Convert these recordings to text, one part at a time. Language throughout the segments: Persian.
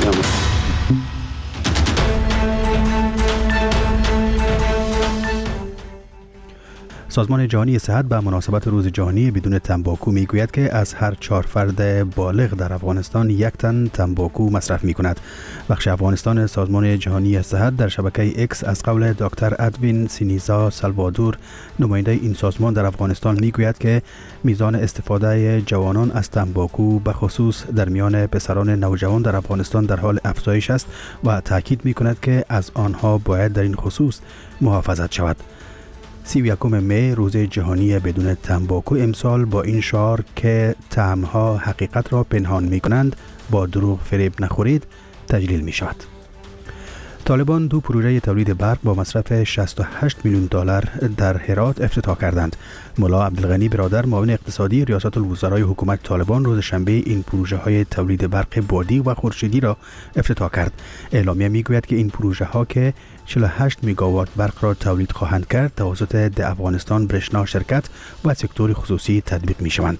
سازمان جهانی صحت به مناسبت روز جهانی بدون تنباکو میگوید که از هر 4 فرد بالغ در افغانستان 1 تن تنباکو مصرف میکند. بخش افغانستان سازمان جهانی صحت در شبکه اکس از قول دکتر ادوین سینیزا سالوادور نماینده این سازمان در افغانستان میگوید که میزان استفاده جوانان از تنباکو به خصوص در میان پسران نوجوان در افغانستان در حال افزایش است و تاکید میکند که از آنها باید در این خصوص محافظت شود. 31 می روز جهانی بدون تنباکو امسال با این شعار که طعم‌ها حقیقت را پنهان می‌کنند با دروغ فریب نخورید تجلیل می‌شود. طالبان 2 پروژه تولید برق با مصرف 68 میلیون دلار در هرات افتتاح کردند. ملا عبدالغنی برادر معاون اقتصادی ریاست الوزرای حکومت طالبان روز شنبه این پروژه های تولید برق بادی و خورشیدی را افتتاح کرد. اعلامیه میگوید که این پروژه ها که 48 میگاوات برق را تولید خواهند کرد توسط د افغانستان برشنا شرکت و سکتور خصوصی تطبیق می شوند.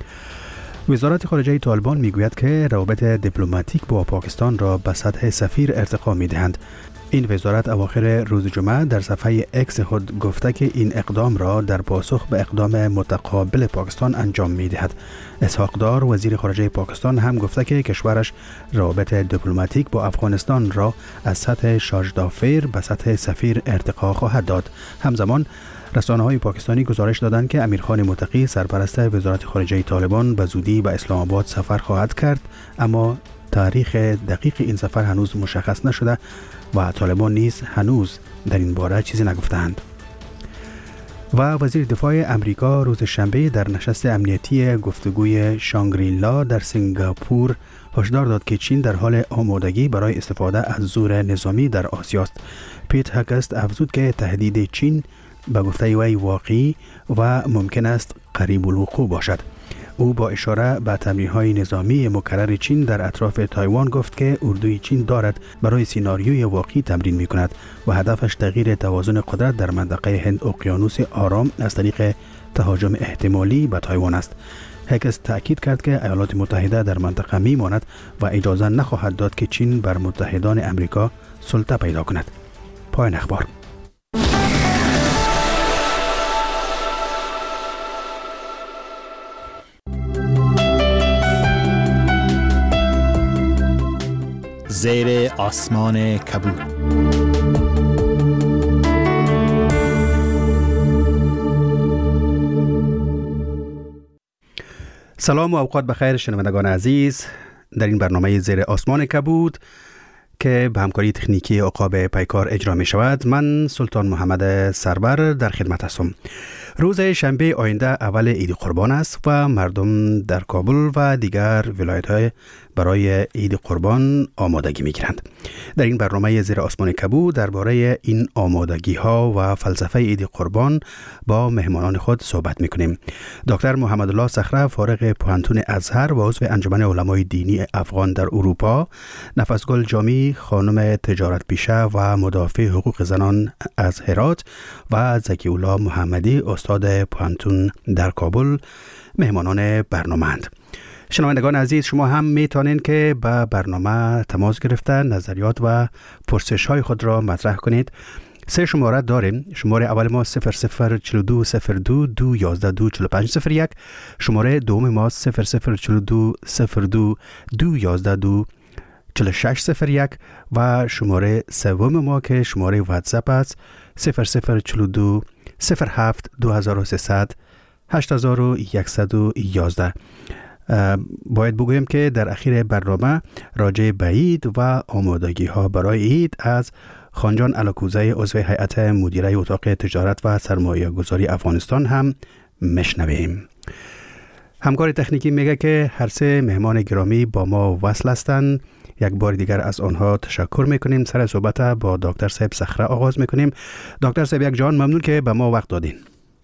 وزارت خارجه طالبان میگوید که روابط دیپلماتیک با پاکستان را به سطح سفیر ارتقا میدهند. این وزارت اواخر روز جمعه در صفحه اکس خود گفته که این اقدام را در پاسخ به اقدام متقابل پاکستان انجام میدهد. اسحاق دار وزیر خارجه پاکستان هم گفته که کشورش روابط دیپلماتیک با افغانستان را از سطح شارژ دافیر به سطح سفیر ارتقا خواهد داد. همزمان رسانه‌های پاکستانی گزارش دادند که امیرخان متقی سرپرست وزارت خارجه طالبان به زودی به اسلام آباد سفر خواهد کرد، اما تاریخ دقیق این سفر هنوز مشخص نشده و طالبان نیز هنوز در این باره چیزی نگفتند. و وزیر دفاع امریکا روز شنبه در نشست امنیتی گفتگوی شانگری-لا در سنگاپور هشدار داد که چین در حال آمادگی برای استفاده از زور نظامی در آسیا است. پیت هگست افزود که تهدید چین به گفته وی واقعی و ممکن است قریب الوقوع باشد. او با اشاره به تمرین‌های نظامی مکرر چین در اطراف تایوان گفت که اردوی چین دارد برای سیناریوی واقعی تمرین می‌کند و هدفش تغییر توازن قدرت در منطقه هند اقیانوس آرام از طریق تهاجم احتمالی به تایوان است. هگست تأکید کرد که ایالات متحده در منطقه می‌ماند و اجازه نخواهد داد که چین بر متحدان امریکا سلطه پیدا کند. پایان اخبار. زیر آسمان کبود. سلام و اوقات بخیر شنوندگان عزیز. در این برنامه زیر آسمان کبود که به همکاری تکنیکی عقاب پیکار اجرا می شود، من سلطان محمد سرور در خدمت هستم. روز شنبه آینده اول عید قربان است و مردم در کابل و دیگر ولایت‌های برای عید قربان آمادگی می‌گیرند. در این برنامه زیر آسمان کبود درباره این آمادگی‌ها و فلسفه عید قربان با مهمانان خود صحبت می‌کنیم. دکتر محمد الله صخره فارغ پوهنتون ازهر و عضو انجمن علمای دینی افغان در اروپا، نفسگل جامی خانم تجارت پیشه و مدافع حقوق زنان از هرات و زکی الله محمدی استاد پوهنتون در کابل مهمانان برنامه‌اند. شنوندگان عزیز، شما هم میتونین که با برنامه تماس گرفته نظریات و پرسش های خود را مطرح کنید. 3 شماره داریم. شماره اول ما 0042 02 211 24501، شماره دوم ما 0042 02 211 24601 و شماره سوم ما که شماره واتساپ است 0042 07 2300 8111. باید بگویم که در اخیر برنامه راجع به عید و آمادگی ها برای عید از خانجان علاکوزه عضو هیئت مدیره اتاق تجارت و سرمایه گذاری افغانستان هم میشنویم. همکار تکنیکی میگه که هر 3 مهمان گرامی با ما وصل هستند. یک بار دیگر از آنها تشکر میکنیم. سر صحبت با دکتر صاحب صخره آغاز میکنیم. دکتر صاحب یک جان ممنون که به ما وقت دادین.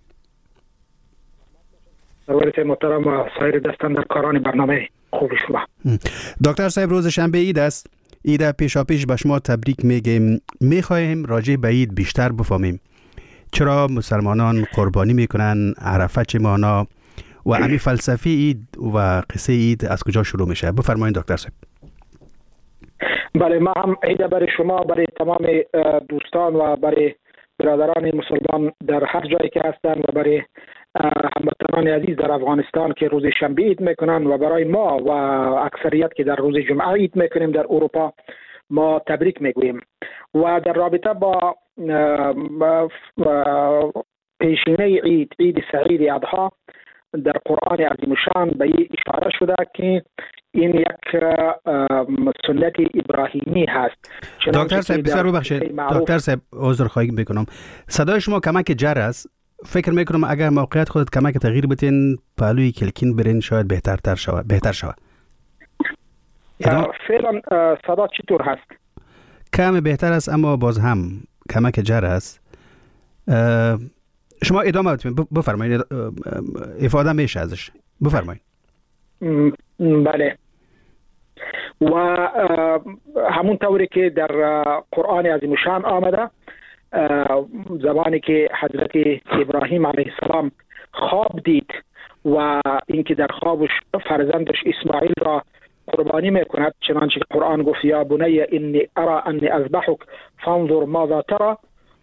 سرورت محترم و سایر دستاندرکاران برنامه خوب شما. دکتر صاحب روز شنبه عید است. عید پیشاپیش به شما تبریک میگیم. میخواهیم راجع به عید بیشتر بفهمیم. چرا مسلمانان قربانی میکنن؟ عرفه چه معنا؟ و امی فلسفه عید و قصه عید از کجا شروع میشه؟ بفرمایید دکتر صاحب. بله، ما هم عید برای شما، برای تمام دوستان و برای برادران مسلمان در هر جایی که هستند و برای هموطنان عزیز در افغانستان که روز شنبه عید میکنن و برای ما و اکثریت که در روز جمعه عید میکنیم در اروپا ما تبریک میگوییم. و در رابطه با پیشینه عید سعید اضحی در قرآن عظیم شان به این اشاره شده که این یک سنت ابراهیمی هست. دکتر صاحب بسیار ببخشید، دکتر صاحب عذرخواهی میکنم، صدای شما کمک جر است. فکر میکنم اگر موقعیت خودت کمک تغییر بتین پهلوی کلکین برین شاید بهتر شود. فعلا صدا چطور هست؟ کم بهتر است اما باز هم کمک جر است. شما ادامه بفرمایید، افاده میشه ازش، بفرمایید. بله، و همون طوری که در قرآن عظیم شان آمده، زمانی که حضرت ابراهیم علیه السلام خواب دید و اینکه در خوابش فرزندش اسماعیل را قربانی میکند، چنانچه که قرآن گفت یا بنی انی ارى انی اذبحک فانظر ماذا ترى،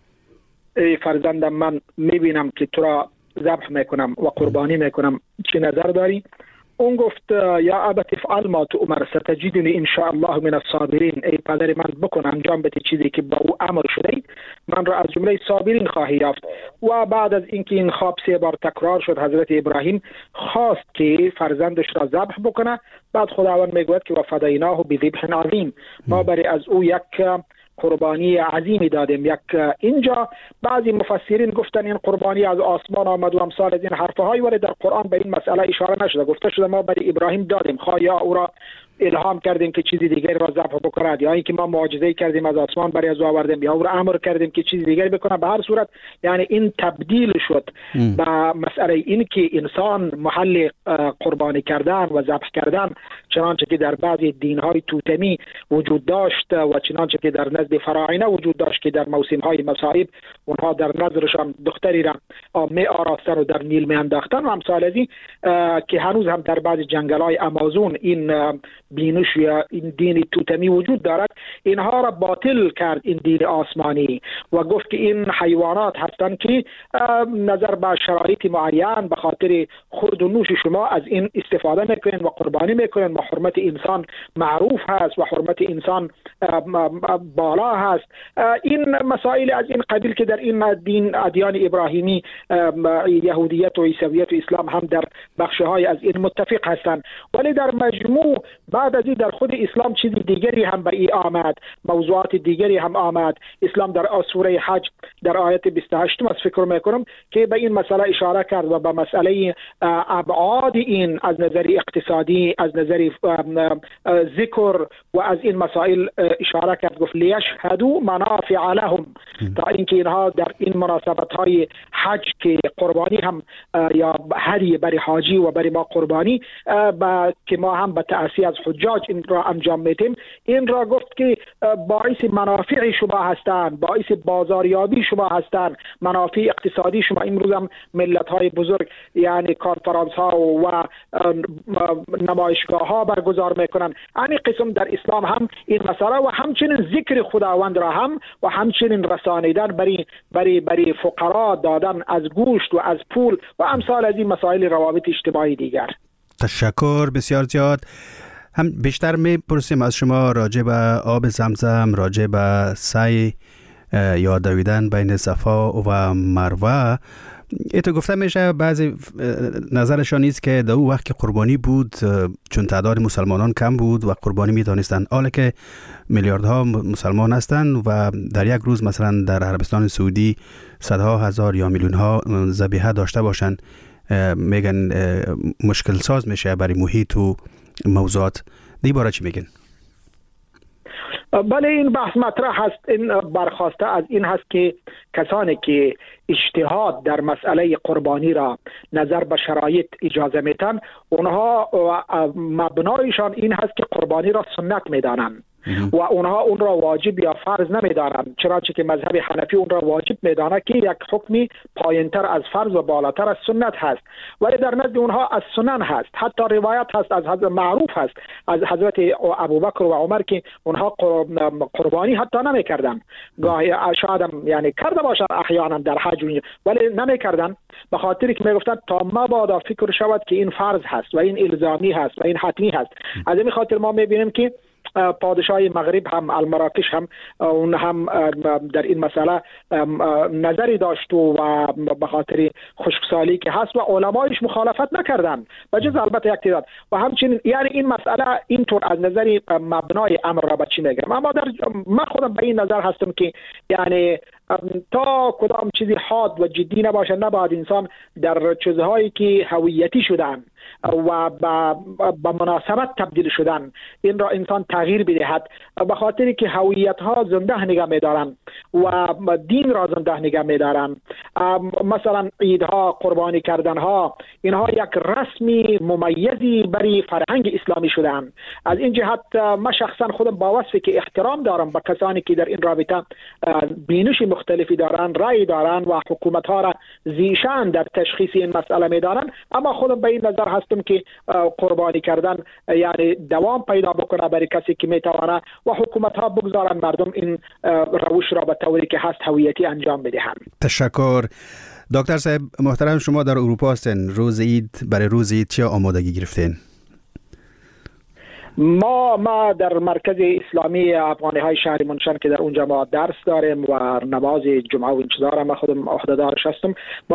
ای فرزندم من میبینم که تو را ذبح میکنم و قربانی میکنم، چه نظر داری؟ اون گفت یا ابت افعل ما تؤمر ستجدنی ان شاء الله من الصابرین، ای پدر من بکن انجام بده چیزی که با او امر شده، من را از جمله صابرین خواهی یافت. و بعد از اینکه این خواب 3 بار تکرار شد، حضرت ابراهیم خواست که فرزندش را ذبح بکنه. بعد خداوند میگوید که و فدیناه بذبح عظیم، ما برای از او یک قربانی عظیمی دادیم. اینجا بعضی مفسرین گفتن این قربانی از آسمان آمد و امثال از این حرفهایی، ولی در قرآن به این مسئله اشاره نشده. گفته شده ما برای ابراهیم دادیم، خواه یا او را الهام کردیم که چیزی دیگری را ذبح بکند، یا اینکه ما معجزه کردیم از آسمان برای از آوردیم، یا او را امر کردیم که چیزی دیگری بکنه. به هر صورت یعنی این تبدیل شد به مسئله این که انسان محل قربانی کردن و ذبح کردن، چنانچه که در بعضی دین‌های توتمی وجود داشت و چنانچه که در نزد فراعنه وجود داشت که در موسم‌های مصائب اونها در نظرشان دختری را می آراستن و در نیل می انداختن و امثال از این، که هنوز هم در بعضی جنگل‌های آمازون این بینش یا این دین توتمی وجود دارد. اینها را باطل کرد این دین آسمانی و گفت که این حیوانات هستند که نظر به شرایط معین به خاطر خورد و نوش شما از این استفاده میکنین و قربانی میکنین و حرمت انسان معروف هست و حرمت انسان بالا هست. این مسائل از این قبیل که در این دین ادیان ابراهیمی، یهودیت و عیسویت و اسلام هم در بخش‌های از این متفق هستند، ولی در مجموع بعد از این در خود اسلام چیز دیگری هم به این آمد، موضوعات دیگری هم آمد. اسلام در سوره حج در آیت 28 از فکر میکنم که به این مسئله اشاره کرد و به مسئله ابعاد این از نظر اقتصادی، از نظر ذکر و از این مسائل اشاره کرد. گفت لیشهدوا منافع لهم، تا اینکه اینها در این مناسبت های حج که قربانی هم یا هدیه برای حاجی و برای ما قربانی که ما هم به تأسیس از حجاج این را انجام میدیم، این را گفت که باعث منافع شما هستند، باعث بازاریابی شما هستند، منافع اقتصادی شما. امروز هم ملت های بزرگ یعنی کانفرانس ها و نمایشگاه ها برگزار میکنن. این قسم در اسلام هم این مسئله و همچنین ذکر خداوند را هم و همچنین رسانیدن برای فقرا، دادن از گوشت و از پول و امثال از این مسائل روابط اجتماعی دیگر. تشکر بسیار زیاد. هم بیشتر میپرسیم از شما راجع به آب زمزم، راجع به سعی یا دویدن بین صفا و مروه. ایتو گفته میشه بعضی نظرشان نیست که در اون وقت که قربانی بود چون تعداد مسلمانان کم بود و قربانی میتونستن، حالا که میلیاردها مسلمان هستند و در یک روز مثلا در عربستان سعودی صدها هزار یا میلیون ها ذبیحه داشته باشن، میگن مشکل ساز میشه برای محیط و موضوعات. دیگه باره چی میگن؟ بله، این بحث مطرح هست. این برخواسته از این هست که کسانی که اجتهاد در مسئله قربانی را نظر به شرایط اجازه میتن، اونها مبنایشان این هست که قربانی را سنت میدانند و اونها اون را واجب یا فرض نمیدانند، چنانچه که مذهب حنفی اون را واجب میداند که یک حکمی پایینتر از فرض و بالاتر از سنت هست، ولی در نزد اونها از سنن هست. حتی روایت هست از حضرت معروف هست از حضرت ابوبکر و عمر که اونها قربانی حتی نمیکردن، گاهی شاید یعنی کرده باشند احیانا در حج، ولی نمیکردن به خاطر که میگفتن تا مبادا فکر شود که این فرض هست و این الزامی هست و این حتمی هست. از این خاطر ما میبینیم که پادشاه مغرب هم المراکش هم اون هم در این مسئله نظری داشت و به خاطر خشکسالی که هست و علمایش مخالفت نکردن و جز البته یک تعداد. و همچنین یعنی این مسئله اینطور از نظر مبنای امر را به چی میگم، اما من خودم به این نظر هستم که یعنی تا کدام چیزی حاد و جدی نباشه نباید انسان در چیزهایی که هویتی شدن و با مناسبت تبدیل شدن این را انسان تغییر بدهد، به خاطر که هویت ها زنده نگه می‌دارن و دین را زنده نگه می‌دارن. مثلا عیدها، قربانی کردن ها، اینها یک رسمی ممیزی برای فرهنگ اسلامی شدن. از این جهت من شخصا خودم با وصفی که احترام دارم به کسانی که در این رابطه بینش مختلفی دارن، رأی دارن و حکومت ها را زیشان در تشخیص این مسئله می‌دانن، اما خودم به این نظر هستم که قربانی کردن یعنی دوام پیدا بکنه برای کسی که میتونه و حکومت ها بگذارن مردم این روش را به طوری که هست هویتی انجام بدهند. تشکر. دکتر صاحب محترم، شما در اروپا هستین، روز عید برای روز عید چه آمادگی گرفتین؟ ما در مرکز اسلامی افغانی های شهر منشن که در اونجا ما درس داریم و نماز جمعه و انتظار ما خودم عهده‌دارش هستم،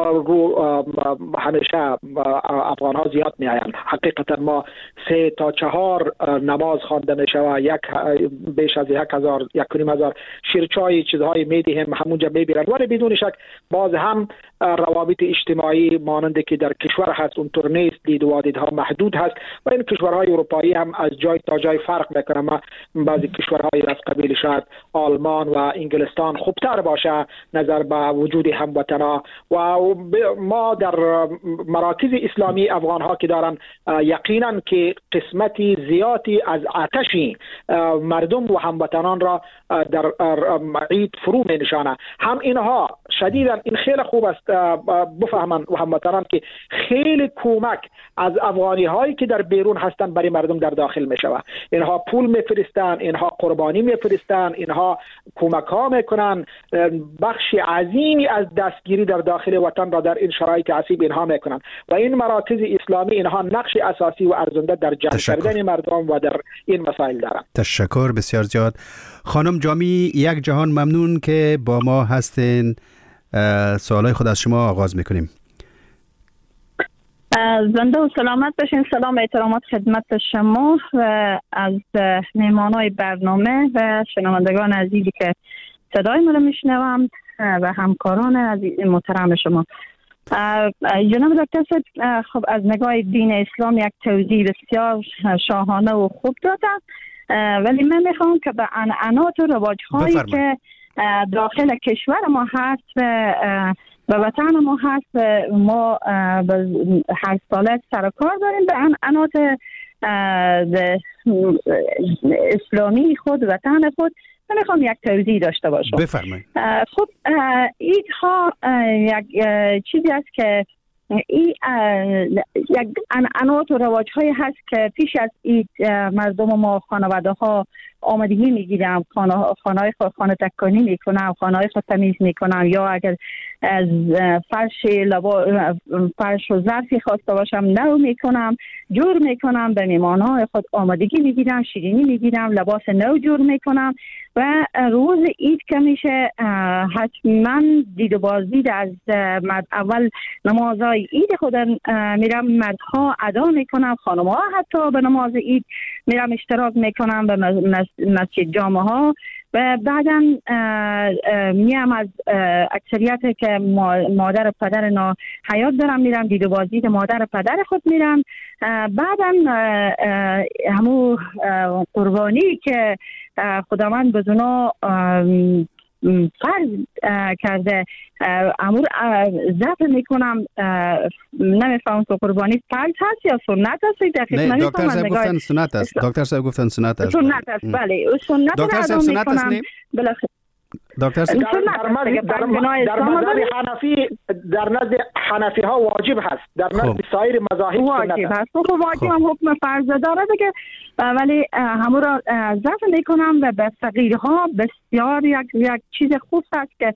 همیشه افغان ها زیاد می آیند. حقیقتا ما 3 تا 4 نماز خوانده می شود، بیش از 1,000 شیرچای چیزهایی می دهیم، همونجا می بیرن، ولی بدون شک باز هم روابط اجتماعی مانند که در کشور هست اونطور نیست، دید و دیدها محدود هست و این کشورهای اروپایی هم از جای تا جای فرق میکنه. ما بعضی کشورهای از قبیل شاید آلمان و انگلستان خوبتر باشه نظر به وجود هموطنا و ما در مراکز اسلامی افغان ها که دارن یقینا که قسمتی زیادی از آتشی مردم و هموطنان را در عید فرو می نشانه. هم اینها شدیداً این خیلی خوب است بفهمن و هموطنان که خیلی کمک از افغانی هایی که در بیرون هستن برای مردم در داخل می شود. اینها پول میفرستن، اینها قربانی میفرستن، اینها کمک ها میکنن، بخش عظیمی از دستگیری در داخل وطن را در این شرایط عصیب اینها میکنن و این مراکز اسلامی اینها نقش اساسی و ارزنده در جمع کردن مردم و در این مسائل دارند. تشکر بسیار زیاد. خانم جامی، یک جهان ممنون که با ما هستین. سوالای خود از شما آغاز میکنیم. زنده و سلامت باشین. سلام احترامات خدمت شما و از مهمانای برنامه و شنوندگان عزیزی که صدای ما رو میشنوم و همکاران عزیز محترم شما. جناب دکتر صاحب خب از نگاه دین اسلام یک توضیح بسیار شاهانه و خوب دادم، ولی من میخوام که به عنعنات و رواج‌هایی که داخل کشور ما هست و وطن ما هست ما هر ساله سر کار داریم، به عنعنات اسلامی خود وطن خود من میخوام یک توضیح داشته باشم. بفرمایید. خب ایدها یک چیزی است که یک عنعنات و رواج‌هایی هست که پیش از اید مردم ما خانواده ها آمادگی میگیرم، خانه‌های خود خانه تکانی میکنم، خانه‌های خود تمیز میکنم، یا اگر از فرش و ظرفی خواسته باشم نو میکنم، جور میکنم، به میمانهای خود آمادگی میگیرم، شیرینی میگیرم، لباس نو جور میکنم و روز عید که میشه حتما دید و بازدید از اول نمازهای عید خود میرم مردها ادا میکنم، خانم‌ها حتی به نماز عید میرم اشتراک میکنم به مسجد جامعه ها و بعدا میم از اکثریت که مادر و پدر حیات دارم میرم دید و بازدید مادر و پدر خود میرم. بعدا همو قربانی که خداوند به اونا فرض کرده امور ضبط میکنم. نمیفهم که قربانی فرض هست یا سنت هست. نه دکتر صاحب گفتن سنت است. دکتر صاحب گفتن سنت است. سنت است بله. سنت دکتر صاحب سنت است. بالاخره دکتر صاحب در مذهب حنفی در نزد حنفی ها واجب هست، در نزد سایر مذاهب واجب هست. واجب هم حکم فرض داره دیگه، ولی همون را ضبط میکنم و به فقیرها بسیار یک چیز خوب است که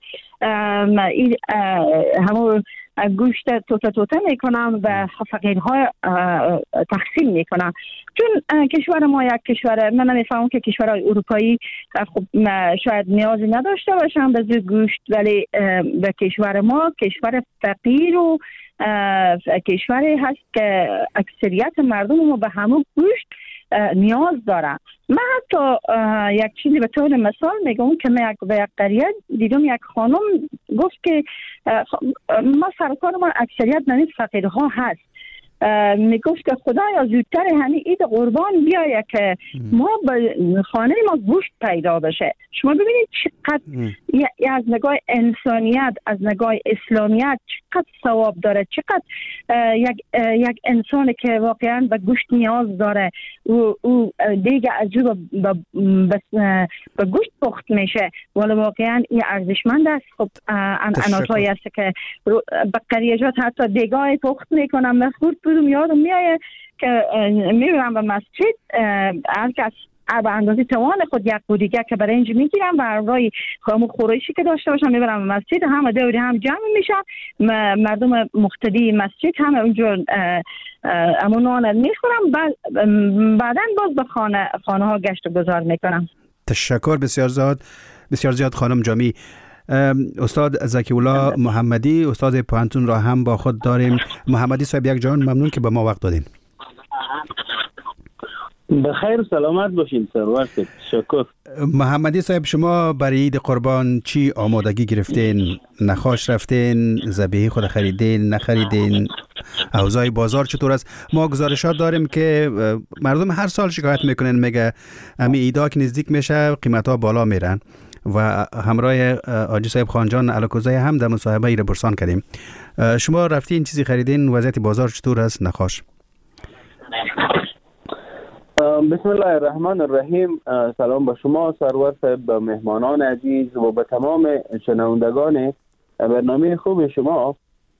همون گوشت توته میکنم و فقیرها تقسیم میکنم. چون کشور ما یک کشور، من نمیفهمم که کشورهای اروپایی خب شاید نیازی نداشته باشن به گوشت، ولی به کشور ما کشور فقیر و کشوری هست که اکثریت مردم ما به همون گوشت نیاز دارن. من حتی یک چیزی به طور مثال میگم که من به یک قریه دیدم یک خانم گفت که ما سرکار ما اکثریت نمیز فقیرها هست، میگفت که خدایا زودتر همین عید قربان بیایه که ما به خانه ما گوشت پیدا بشه. شما ببینید چقدر از نگاه انسانیت، از نگاه اسلامیت چقدر ثواب داره، چقدر یک انسانی که واقعا به گوشت نیاز داره او دیگه از او به گوشت پخت میشه، ولی واقعا این ارزشمند است. خب اناتایی است که به قریجات حتی دیگه پخت میکنم. مخصوص بودم یادم میایه که میبرم به مسجد، هر کس به اندازه توان خود یک بودیگه که برنج میگیرم و روی همون خورشی که داشته باشم میبرم به مسجد، همه دوری هم جمع میشن، مردم مقتدی مسجد همه اونجور امون نان میخورم، بعدا باز به خانه ها گشت و گذار میکنم. تشکر بسیار زیاد خانم جامی. استاد زکی الله محمدی، استاد پوهنتون را هم با خود داریم. محمدی صاحب یک جان ممنون که به ما وقت دادین. بخیر سلامت باشین سرور. تشکر. محمدی صاحب شما برای عید قربان چی آمادگی گرفتین؟ نخاش رفتین؟ ذبیحه خود خریدین؟ نخریدین؟ اوضاع بازار چطور است؟ ما گزارشات داریم که مردم هر سال شکایت میکنن، میگه امی عیدا که نزدیک میشه قیمت ها بالا میرن و همراه آجی صاحب خانجان علاکوزای هم در مصاحبه ای را برسان کردیم. شما رفتین چیزی خریدین؟ وضعیت بازار چطور است؟ نخاش. بسم الله الرحمن الرحیم. سلام به شما سرور صاحب، به مهمانان عزیز و به تمام شنوندگان برنامه خوب شما.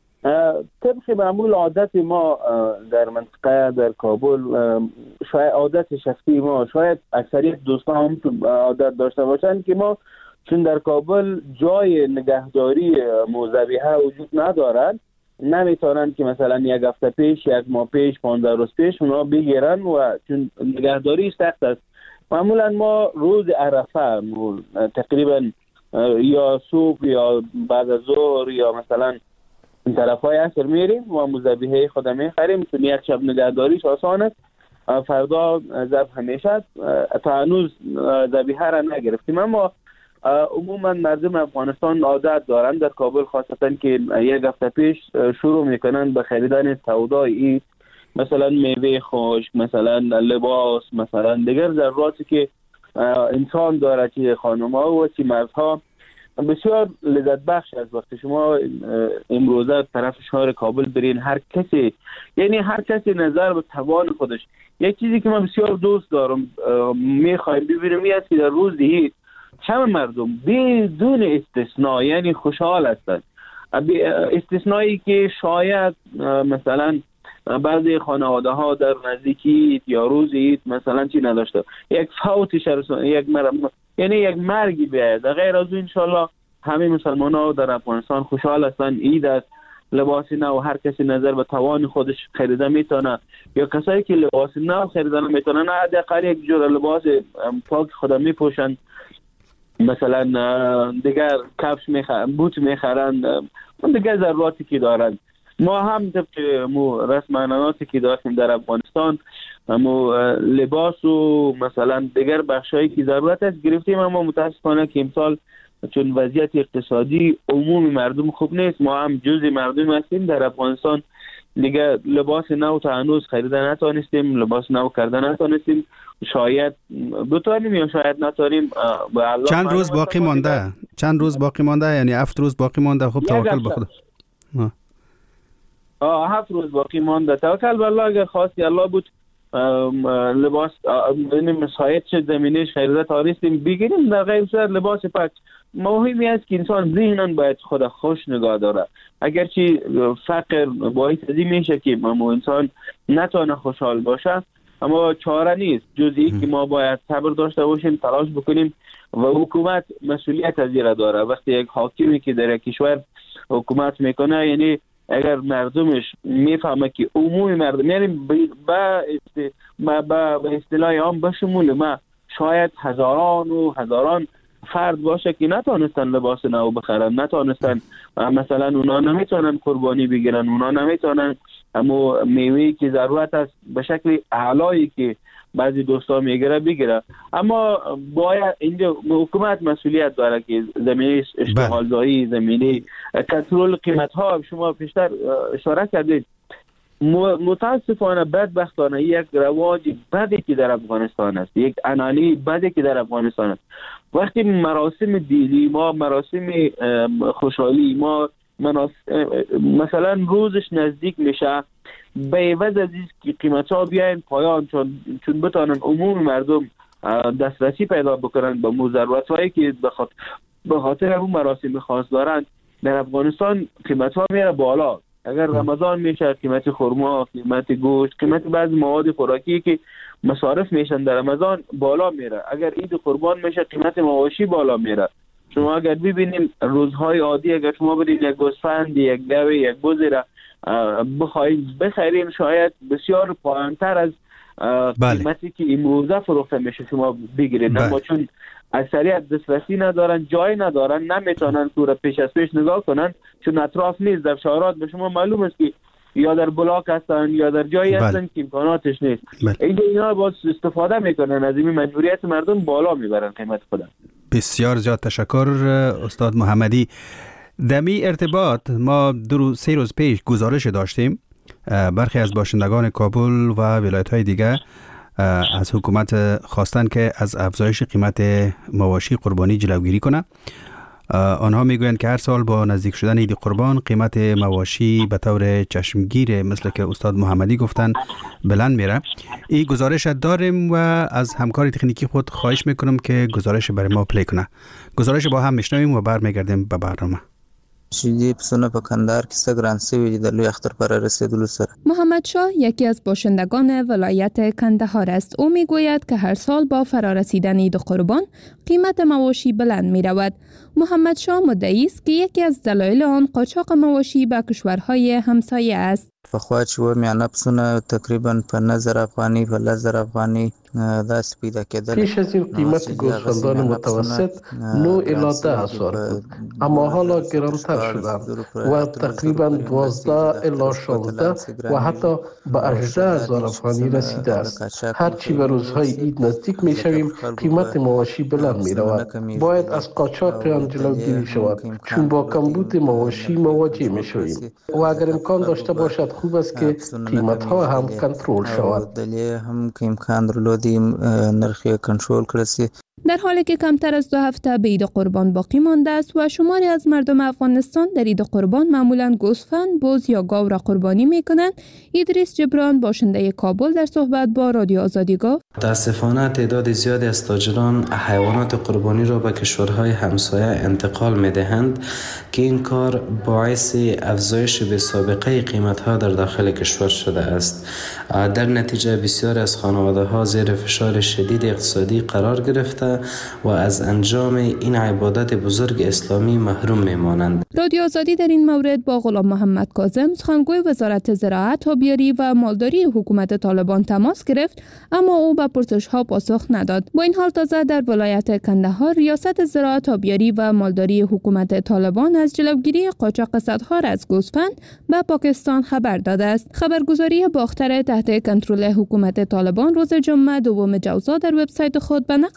طبق معمول عادت ما در منطقه در کابل، شاید عادت شخصی ما، شاید اکثریت دوستان هم عادت داشته باشند که ما چون در کابل جای نگهداری ذبیحه وجود ندارد، نمیتونن که مثلا یک هفته پیش، یک ماه پیش، 15 روز پیش اونا بگیرن و چون نگهداری سخت است. معمولا ما روز عرفه تقریبا یا صبح یا بعد از ظهر یا مثلا این طرفای عصر میریم و ذبیحه خود میخریم، چون یک شب نگهداریش آسان است. فردا ذبح همیشه تا هنوز ذبیحه را نگرفتیم. اما عموما مردم افغانستان عادت دارن در کابل خاصتا که یک هفته پیش شروع میکنن به خریدن سودای عید، مثلا میوه خشک، مثلا لباس، مثلا دیگر ضروراتی که انسان داره، چه خانم‌ها و چه مردها. بسیار لذت بخش از وقتی شما امروزه طرف شهر کابل برین، هر کسی نظر به توان خودش. یک چیزی که من بسیار دوست دارم میخوایم ببینم این است که در روز عید همه مردم بدون استثناء یعنی خوشحال هستند. استثنایی که شاید مثلا بعضی خانواده ها در نزدیکی یا روز عید مثلا چی نداشته، یک فوتش یک مرگی بیاید، غیر از اون انشالله همه مسلمان ها در افغانستان خوشحال هستند. عید است، لباس نو هر کسی نظر به توان خودش خریده میتونه، یا کسایی که لباس نو خریدن میتونن حداقل یک جور لباس پاک خود میپوشن، مثلا دیگر کفش میخرن، بوت میخرن، دیگر ضروراتی که دارن. ما هم طبق رسم عنعناتی که داشتیم در افغانستان لباس و مثلا دیگر بخشایی که ضرورت است گرفتیم. اما متاسفانه که امسال چون وضعیت اقتصادی عمومی مردم خوب نیست، ما هم جزء مردم هستیم در افغانستان دیگه لباس نو تا هنوز خریده نتونستیم، لباس نو کرده نتونستیم. شاید بتونیم یا شاید نتونیم. چند روز باقی مانده؟ چند روز باقی مانده؟ یعنی 7 روز باقی مانده. خب توکل به خدا. 7 روز باقی مانده. توکل به الله. اگر خواستی الله بود لباس ببینیم شاید چه زمینش خریده تاریستیم بگیریم. در غیر صورت لباس پاک مهمی است که انسان ذهناً باید خود خوش نگاه داره. اگرچه فقر باعث ازی میشه که انسان نتونه خوشحال باشه، اما چاره نیست جز این که ما باید صبر داشته باشیم، تلاش بکنیم و حکومت مسئولیت از این داره. وقتی یک حاکمی که در کشور حکومت میکنه، یعنی اگر مردمش میفهمه که عمومی مردم، یعنی با اصطلاح عام بشمول ما شاید هزاران و هزاران فرد باشه که نتونستن لباس نو بخرن، نتونستن مثلا اونا نمیتونن قربانی بگیرن، اونا نمیتونن اما میوهی که ضرورت است به شکل اعلایی که بعضی دوستا میگیره بگیره. اما باید اینجا حکومت مسئولیت داره که زمینه اشتغالزایی، زمینه کنترل قیمت ها. شما پیشتر اشاره کردید متاسفانه بدبختانه یک رواج بدی که در افغانستان است، یک انانی بدی که در افغانستان است. وقتی مراسم دینی ما، مراسم خوشحالی ما مثلا روزش نزدیک میشه، به عوض از این که قیمت ها بیاین پایان چون بتانن عموم مردم دسترسی پیدا بکنن به ضرورت هایی که به خاطر اون مراسم خاص دارن، در افغانستان قیمت ها میره بالا. اگر رمضان میشه قیمت خرما، قیمت گوشت، قیمت بعضی مواد خوراکی که مصارف میشن در رمضان بالا میره. اگر عید قربان میشه قیمت مواشی بالا میره. شما اگر ببینیم روزهای عادی اگر شما برید یک گوسفند، یک گاو، یک بز را بخواید بخریم شاید بسیار پایینتر از قیمتی که امروزه فروخته میشه شما بگیرید. اما چون اکثریت دسترسی ندارن، جای ندارن، نمیتونن تو را پیش از پیش نگاه کنن، چون اطراف نیست. در شهرات به شما معلوم است که یا در بلاک هستن یا در جایی هستن که امکاناتش نیست. اینا باز استفاده میکنن از این مجبوریت مردم بالا میبرن قیمت خودن. بسیار زیاد تشکر استاد محمدی. دمی ارتباط ما 2-3 روز پیش گزارش داشتیم برخی از باشندگان کابل و ولایت‌های دیگه از حکومت خواستن که از افزایش قیمت مواشی قربانی جلوگیری کنه. آنها میگویند که هر سال با نزدیک شدن عید قربان قیمت مواشی به طور چشمگیر مثل که استاد محمدی گفتن بلند میره. این گزارش داریم و از همکار تکنیکی خود خواهش میکنم که گزارش برای ما پلی کنه. گزارش با هم میشنویم و برمیگردیم به برنامه. شیدی پسونه په کندهار کې ستګران سوي د لوی اختر پر رسیدلو سره. محمد شاه یکی از باشندگان ولایت کندهار است. او میگوید که هر سال با فرارسیدن عید قربان قیمت مواشی بلند می رود. محمد شاه مدعی است که یکی از دلایل آن قاچاق مواشی به کشورهای همسایه است. فخوا چې و میانه پسونه تقریبا په 9000 افغاني په 10000 افغاني داس پیدا کېدل. پیش از این قیمت گوسفندان متوسط 9 الی 10,000 بود، اما حالا گرانتر شدند و تقریبا 12 الی 16 و حتی به 18,000 افغانی رسیده است. هرچی به روزهای عید نزدیک می شویم قیمت مواشی بلند می رود. باید از قاچاق آن جلوگیری شود چون با کمبود مواشی مواجه می شویم و اگر امکان داشته باشد خوب است که قیمت ها هم کنترل شود. در حالی که کمتر از 2 هفته به عید قربان باقی مانده است و شماری از مردم افغانستان در عید قربان معمولاً گوسفند، بز یا گاو را قربانی می‌کنند، ادریس جبران باشنده کابل در صحبت با رادیو آزادی گفت: متاسفانه تعداد زیادی از تاجران حیوانات قربانی را به کشورهای همسایه انتقال می‌دهند که این کار باعث افزایش به سابقه قیمت‌ها در داخل کشور شده است. در نتیجه بسیار از خانواده‌ها زیر فشار شدید اقتصادی قرار گرفته و از انجام این عبادت بزرگ اسلامی محروم میمانند. رادیو آزادی در این مورد با غلام محمد کاظم سخنگوی وزارت زراعت، آبیاری و مالداری حکومت طالبان تماس گرفت، اما او به پرسش‌ها پاسخ نداد. با این حال تازه در ولایت کندهار ریاست زراعت، آبیاری و مالداری حکومت طالبان از جلوگیری قاچاق صدها از گوسفند به پاکستان خبر داده است. خبرگزاری باختر تحت کنترل حکومت طالبان روز جمعه 2 جوزا در وبسایت خود به نقل از محمد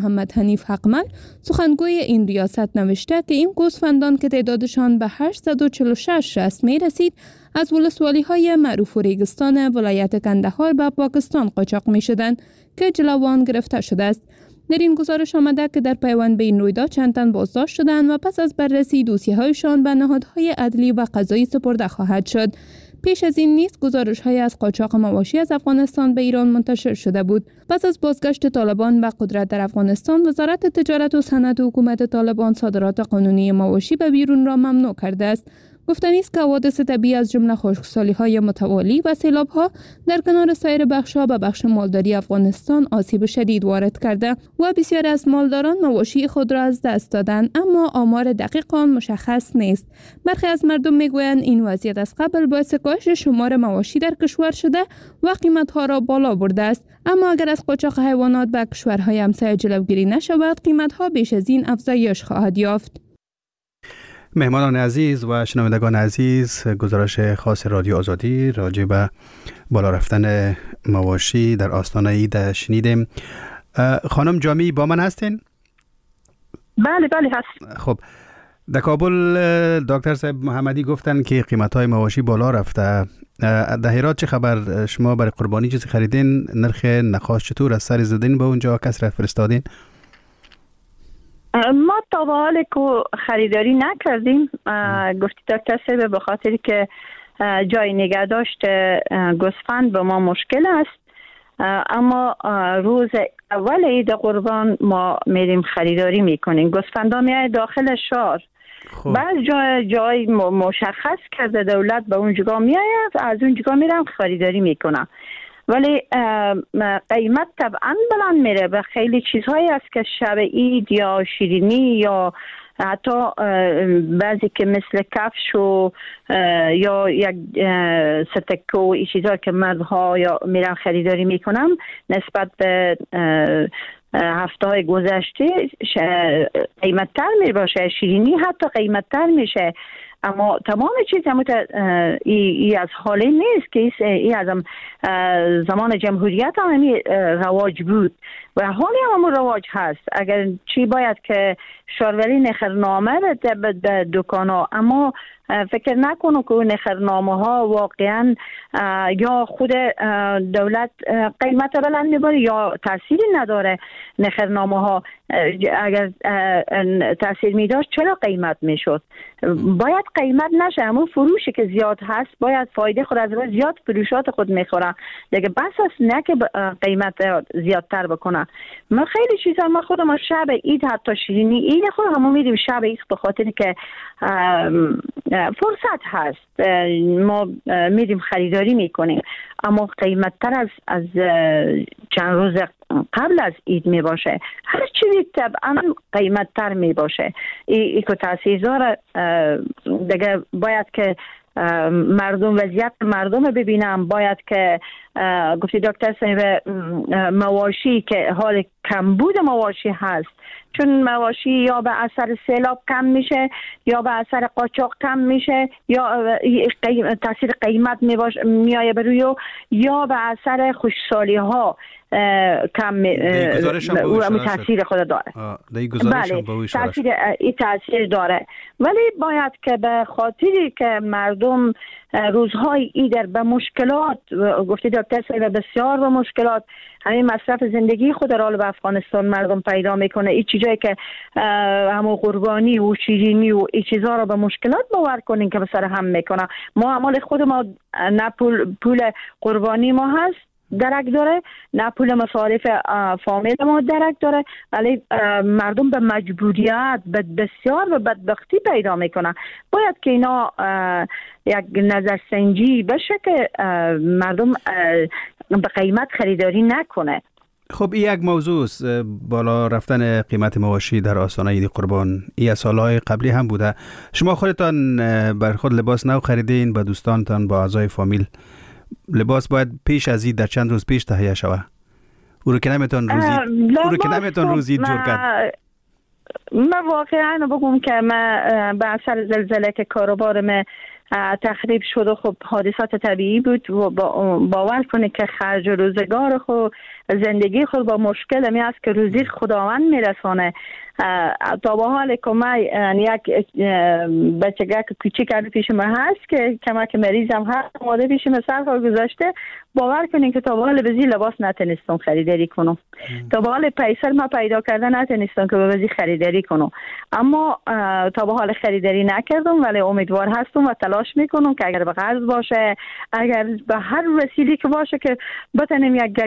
محمد حنیف حقمل سخنگوی این ریاست نوشته که این گوسفندان که تعدادشان به 846 رأس می رسید از ولسوالی‌های معروف و ریگستان ولایت کندهار به پاکستان قاچاق می شدند که جلوان گرفته شده است. در این گزارش آمده که در پیوند به این رویداد چند تن بازداشت شدند و پس از بررسی دوسیه‌هایشان به نهادهای عدلی و قضایی سپرده خواهد شد. پیش از این نیز گزارش‌های از قاچاق مواشی از افغانستان به ایران منتشر شده بود. پس از بازگشت طالبان به قدرت در افغانستان، وزارت تجارت و صنعت حکومت طالبان صادرات قانونی مواشی به بیرون را ممنوع کرده است. گفتنی است که حوادث طبیعی از جمله خشکسالی‌های متوالی و سیلاب‌ها در کنار سایر بخش‌ها به بخش مالداری افغانستان آسیب شدید وارد کرده و بسیاری از مالداران مواشی خود را از دست دادند، اما آمار دقیق آن مشخص نیست. برخی از مردم می‌گویند این وضعیت از قبل باعث کاهش شمار مواشی در کشور شده و قیمت‌ها را بالا برده است، اما اگر از قاچاق حیوانات به کشورهای همسایه جلوگیری نشود، قیمت‌ها بیش از این افزایش خواهد یافت. مهمانان عزیز و شنوندگان عزیز، گزارش خاص رادیو آزادی راجع به بالا رفتن مواشی در آستانه عید شنیدیم. خانم جامی با من هستین؟ بله هست. خب در کابل دکتر صاحب محمدی گفتن که قیمت‌های مواشی بالا رفته. در هرات چه خبر؟ شما برای قربانی چیزی خریدین؟ نرخ نخاش چطور؟ از سر زدین به اونجا؟ کس را فرستادین؟ ما تا به حال که خریداری نکردیم. گفتی دکتر صاحب به خاطر که جای نگه داشت گوسفند به ما مشکل است، اما روز اول عید قربان ما میریم خریداری میکنیم. گوسفندا میاد داخل شهر، بعد جای مشخص کرده دولت به اون جگاه میاد، از اون جگاه میرم خریداری میکنم. ولی قیمت طبعا بلند میره. به خیلی چیزهایی است که شب عید یا شیرینی یا حتی بعضی که مثل کفش و یا یک ستکو و این چیزها که مردها یا میرن خریداری میکنم نسبت به هفته های گذشته قیمت تر می باشه. شیرینی حتی قیمت تر میشه. اما تمام چیز ای از حاله نیست که ای از زمان جمهوریت هم رواج بود و حالی هم رواج هست. اگر چی باید که شاروری نخرنامه به دکان ها، اما فکر نکنو که نخرنامه ها واقعا یا خود دولت قیمت بلند میبره یا تاثیری نداره. نخرنامه ها اگر تاثیر میداشت چرا قیمت میشد؟ باید قیمت نشه، اما فروشی که زیاد هست باید فایده خود از زیاد فروشات خود میخوره دیگه، بس است نه که قیمت زیادتر بکنه. ما خیلی چیزا ما خودم شب عید حتی شیرینی عید خود همون میریم شب عید به خاطر که فرصت هست ما میریم خریداری میکنیم، اما قیمت تر از چند روز قبل از عید می باشه. هر چیزی طبعا قیمت تر می باشه. ای که تاثیر داره دیگه. باید که مردم وضعیت مردم ببینم، باید که گفتی دکتر صاحب مواشی که حال کمبود مواشی هست، چون مواشی یا به اثر سیلاب کم میشه یا به اثر قاچاق کم میشه یا تاثیر قیمت میایه بروی یا به اثر خشکسالی ها کم تاثیر خود داره. بله تاثیر داره، ولی باید که به خاطری که مردم روزهای ایدر به مشکلات گفتی دکتر صاحب بسیار به مشکلات همین مصرف زندگی خود را به افغانستان مردم پیدا میکنه. این چیزایی که همون قربانی و شیرینی و این چیزها را به مشکلات باور کنین که به سر هم میکنه. ما عمال خود ما نه پول قربانی ما هست درک داره، نه پول مصارف فامیل ما درک داره، ولی مردم به مجبوریت بسیار به بدبختی پیدا میکنن. باید که اینا یک نظرسنجی بشه که مردم به قیمت خریداری نکنه. خب این یک موضوع است، بالا رفتن قیمت مواشی در آستانه عید قربان. این از سالهای قبلی هم بوده. شما خودتان بر خود لباس نو خریدین، با دوستانتان با اعضای فامیل لباس باید پیش از عید در چند روز پیش تهیه شود. او رو که نمیتون روزی جور کرد. من واقعا بگم که من به اثر زلزله که کاروبارم تخریب شد و خب حادثات طبیعی بود و باور کنید که خرج روزگار خود زندگی خود با مشکل می است که روزی خداوند میرسانه. تا به حال کمای یک بچگک کوچیک پیش ما هست که کمک مریضم هست ماده پیش ما سرکار گذاشته. باور کنید که تا به حال بزی لباس نتونستم خریداری کنم، تا به حال پیسر ما پیدا کردن نتونستم که بزی خریداری کنم، اما تا به حال خریداری نکردم ولی امیدوار هستم و تلاش میکنم که اگر به قرض باشه، اگر به هر وسیله که باشه که بتونیم یک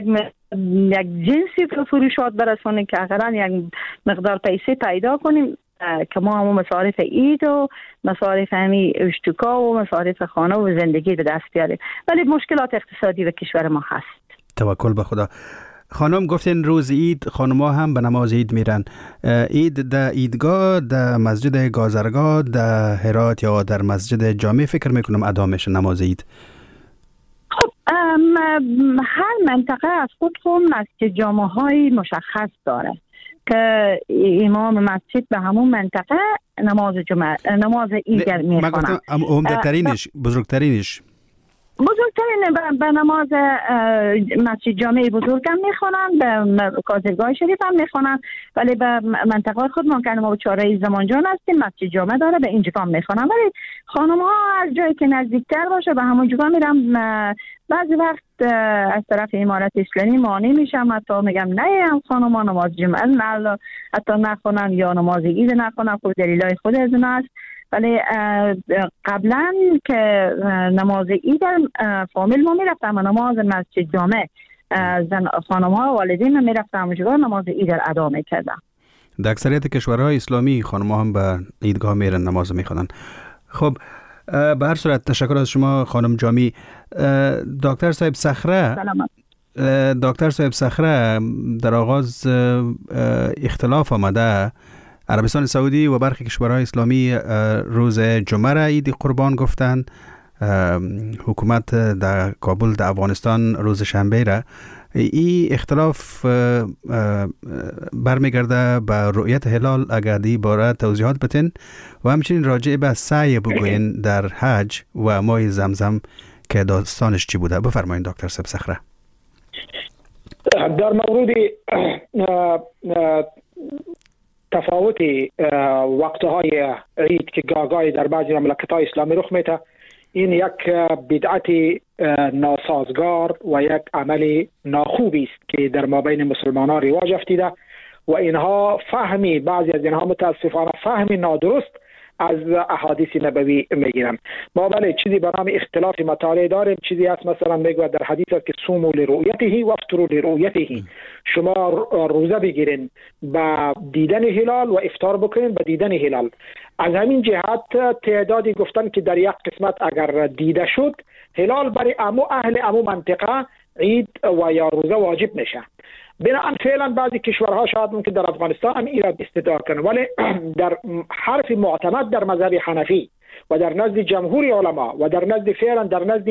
جنسی که فروشات برسونیم که اقلا یک مقدار پیسه پیدا کنیم که ما همون مصارف عید و مصارف همی اشتکا و مصارف خانه و زندگی به دست بیاریم. ولی مشکلات اقتصادی به کشور ما هست. توکل به خدا. خانم گفتین روز عید خانم‌ها هم به نماز عید میرن. عید در عیدگاه، در مسجد گازرگاه، در هرات یا در مسجد جامع فکر میکنم ادا میشه نماز عید. خب هر منطقه از خود مسجد جامع های مشخص داره که امام مسجد به همون منطقه نماز عید میخوانه. من گفتم عمده‌ترینش، بزرگترینش به نماز مسجد جامع بزرگ هم میخوانن، به کازرگاه شریف هم میخوانن، ولی به منطقه خود ما که ما چهارراه زمانجان هستیم مسجد جامع داره به اینجا هم میخوانن. ولی خانم ها هر جایی که نزدیکتر باشه به همون جا میرم. بعضی وقت از طرف امارت اسلامی مانع میشم، حتی میگم نه هم خانم ها نماز جمعه حتی نخوانن یا نماز عید نخوانن، خود دلیلای خود از اون است. ولی قبلا که نماز عید فامیل ما میرفتم و نماز مسجد جامع خانم ها و والدین میرفتم و جگاه نماز عید ادا میکردم. در اکثریت کشورهای اسلامی خانم ها هم به عیدگاه میرن نماز میخونن. خب به هر صورت تشکر از شما خانم جامی. دکتر صاحب صخره در آغاز اختلاف آمده، عربستان سعودی و برخی کشورهای اسلامی روز جمعه را عید قربان گفتن، حکومت در کابل در افغانستان روز شنبه را. این اختلاف برمیگرده به رؤیت هلال. اگر دی باره توضیحات بتین و همچنین راجع به سعی بگوین در حج و ماه زمزم که داستانش چی بوده. بفرمایید دکتر صاحب صخره. در مورد تفاوت وقتهای عید که گاهی در بعضی مملکت‌های اسلامی رخ میده، این یک بدعت ناسازگار و یک عمل ناخوبی است که در مابین مسلمانان رواج افتیده و اینها فهمی، بعضی از اینها متاسفانه فهمی نادرست از احادیث نبوی میگیرن. ما بله چیزی به نام اختلاف مطالعه داریم، چیزی هست مثلا میگه در حدیث است که صوموا لرؤیته و افطروا لرؤیته، شما روزه بگیرین با دیدن هلال و افطار بکنین با دیدن هلال. از همین جهت تعدادی گفتن که در یک قسمت اگر دیده شد هلال برای اهل منطقه عید و یا روزه واجب میشه. بنابراین فعلا بعضی کشورها شاید ممکن در افغانستان هم این را استدعا کنن، ولی در حرف معتمد در مذهب حنفی و در نزد جمهور علما و در نزد فعلا در نزد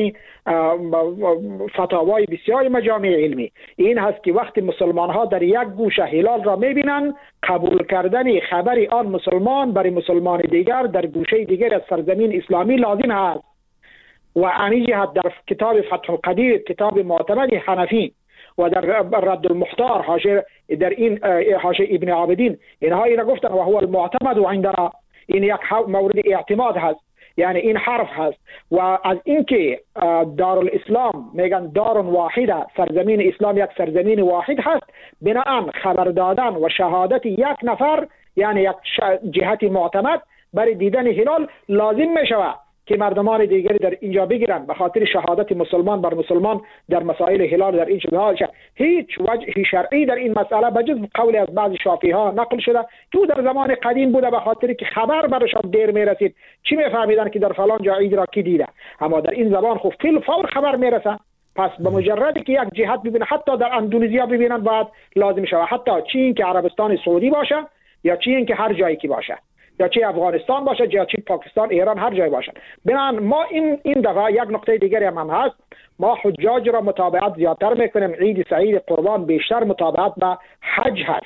فتاوای بسیار مجامع علمی این هست که وقتی مسلمان ها در یک گوشه هلال را میبینن، قبول کردن خبر آن مسلمان برای مسلمان دیگر در گوشه دیگر از سرزمین اسلامی لازم است. و همین جهت در کتاب فتح القدیر، کتاب معتمد حنفی و در رد المختار حاشیه در این حاشیه ابن عابدین اینها اینا گفتن و هو المعتمد و عندنا این یک مورد اعتماد هست، یعنی این حرف هست. و از اینکه دارالاسلام میگن دار واحده، سرزمین اسلام یک سرزمین واحد هست، بنابراین خبر دادن و شهادت یک نفر یعنی یک جهت معتمد برای دیدن هلال لازم میشود که مردمان دیگری در اینجا بگیرن به خاطر شهادت مسلمان بر مسلمان در مسائل هلال در این شده. هیچ وجه شرعی در این مسئله بجز قول از بعضی شافعی ها نقل شده که در زمان قدیم بوده به خاطر که خبر برشان دیر میرسید، چی میفهمیدن که در فلان جا عید را کی دیده، اما در این زبان خب فی الفور خبر میرسه. پس به مجردی که یک جهت ببینه، حتی در اندونزیا ببینن باید لازم شود، حتی چی این که عربستان سعودی باشه یا چی این که هر جایی که باشه، یا چه افغانستان باشه یا چه پاکستان، ایران، هر جای باشه. بنابراین ما این دفعه یک نکته دیگری هم هست، ما حجاج را متابعت زیادتر میکنیم. عید سعید قربان بیشتر متابعت به حج هست.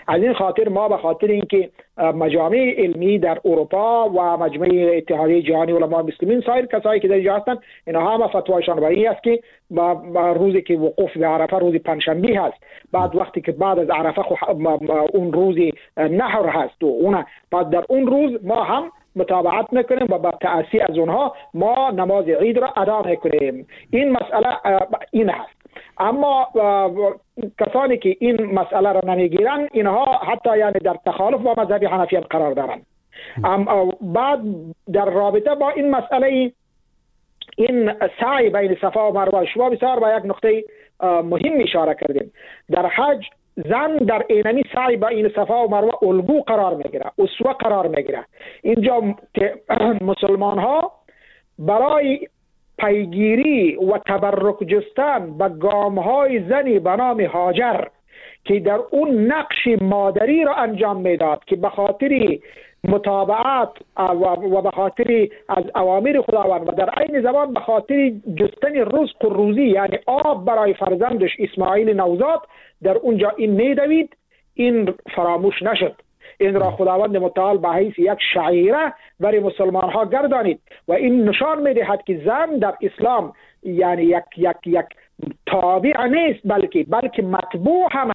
از این خاطر ما به خاطر اینکه مجامع علمی در اروپا و مجمع اتحادیه جهانی علماء مسلمین سایر کسایی که در اینجا هستند اینا همه فتوایشان به این است که با روزی که وقوف به عرفه روز پنجشنبه هست، بعد وقتی که بعد از عرفه اون روز نحر هست و اون بعد در اون روز ما هم متابعت میکنیم و با تأسی از اونها ما نماز عید را ادا میکنیم. این مسئله این هست. اما کسانی که این مسئله را نمیگیرن اینها حتی یعنی در تخالف با مذهب حنفیان قرار دارن. بعد در رابطه با این مسئله این سعی بین صفا و مروه شما بسیار با یک نقطه مهم اشاره کردیم. در حج زن در اینمی سعی با این صفا و مروه الگو قرار میگیره، اسوه قرار میگیره. اینجا که مسلمان ها برای پیگیری و تبرک جستن به گام های زنی به نام هاجر که در اون نقش مادری را انجام میداد که به خاطر متابعت و به خاطر از اوامر خداوند و در عین زمان به خاطر جستن رزق و روزی یعنی آب برای فرزندش اسماعیل نوزاد در اونجا این میدوید، این فراموش نشد. این را خداوند متعال به حیث یک شعیره برای مسلمان ها گردانید و این نشان میدهد که زن در اسلام یعنی یک تابع نیست بلکه مطبوع هم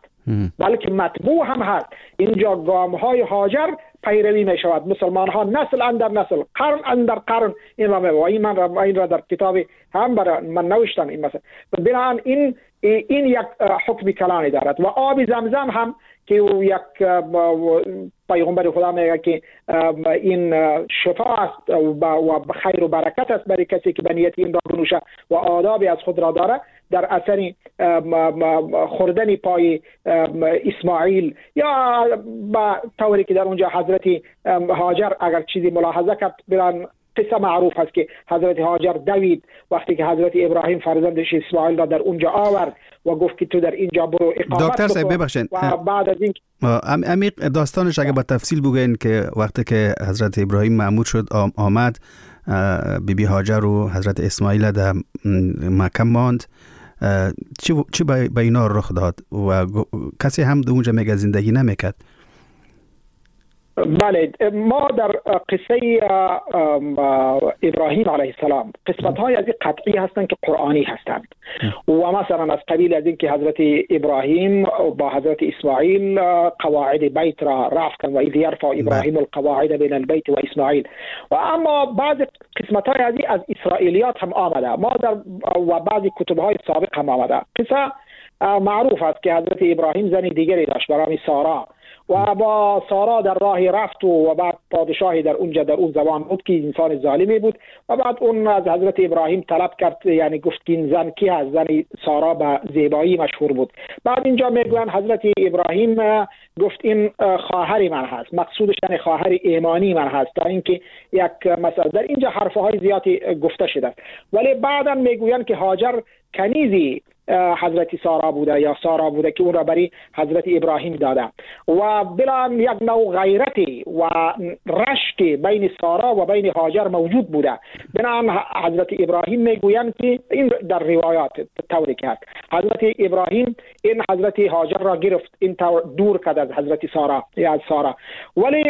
هست. اینجا گام های هاجر پیروی می شود. مسلمان ها نسل اندر نسل، قرن اندر قرن این را می و این را در کتاب هم من نوشتم این مثلا. بنابراین این یک حکم کلانی دارد و آب زمزم هم که یک پیغمبر خدا میگه که این شفا است و خیر و برکت است برای کسی که به نیت این را بنوشه و آدابی از خود را داره. در اثر خوردن پای اسماعیل یا با طوری که در اونجا حضرت هاجر اگر چیزی ملاحظه کرد بران قصه معروف است که حضرت هاجر دوید وقتی که حضرت ابراهیم فرزندش اسماعیل را در اونجا آورد و گفت که تو در اینجا برو اقامت دکتر صاحب ببخشید و بعد از این عمیق داستانش اگه با تفصیل بگوین که وقتی که حضرت ابراهیم مأمور شد آمد بی هاجر و حضرت اسماعیل در مکه ماند، چی به اینا رخ داد و کسی هم در اونجا میگه زندگی نمیکرد؟ بله، ما در قصه ابراهیم علیه السلام قسمت های از این قطعی هستند که قرآنی هستند و مثلا از قبیل از این که حضرت ابراهیم با حضرت اسماعیل قواعد بیت را رفع کردند و اذ یرفع ابراهیم القواعد بین البیت و اسماعیل. و اما بعض قسمت های از اسرائیلیات هم آمده ما در و بعضی کتب های سابق هم آمده. قصه معروف است که حضرت ابراهیم زنی دیگری داشت به نام سارا و با سارا در راه رفت و بعد پادشاهی در اونجا در اون زمان بود که انسان ظالمی بود و بعد اون از حضرت ابراهیم طلب کرد، یعنی گفت که این زن کی هست؟ زن سارا به زیبایی مشهور بود. بعد اینجا میگوین حضرت ابراهیم گفت این خواهر من هست، مقصودش یعنی خواهر ایمانی من هست، تا اینکه یک مثلا در اینجا حرفهای زیادی گفته شده. ولی بعدا میگوین که هاجر کنیزی حضرت سارا بوده یا سارا بوده که اون را برای حضرت ابراهیم داده و بلا یک نوع غیرتی و رشکی بین سارا و بین هاجر موجود بوده. بنابراین حضرت ابراهیم میگویند که این در روایات طوری که هست حضرت ابراهیم این حضرت هاجر را گرفت، این دور کرد از حضرت سارا یا از سارا. ولی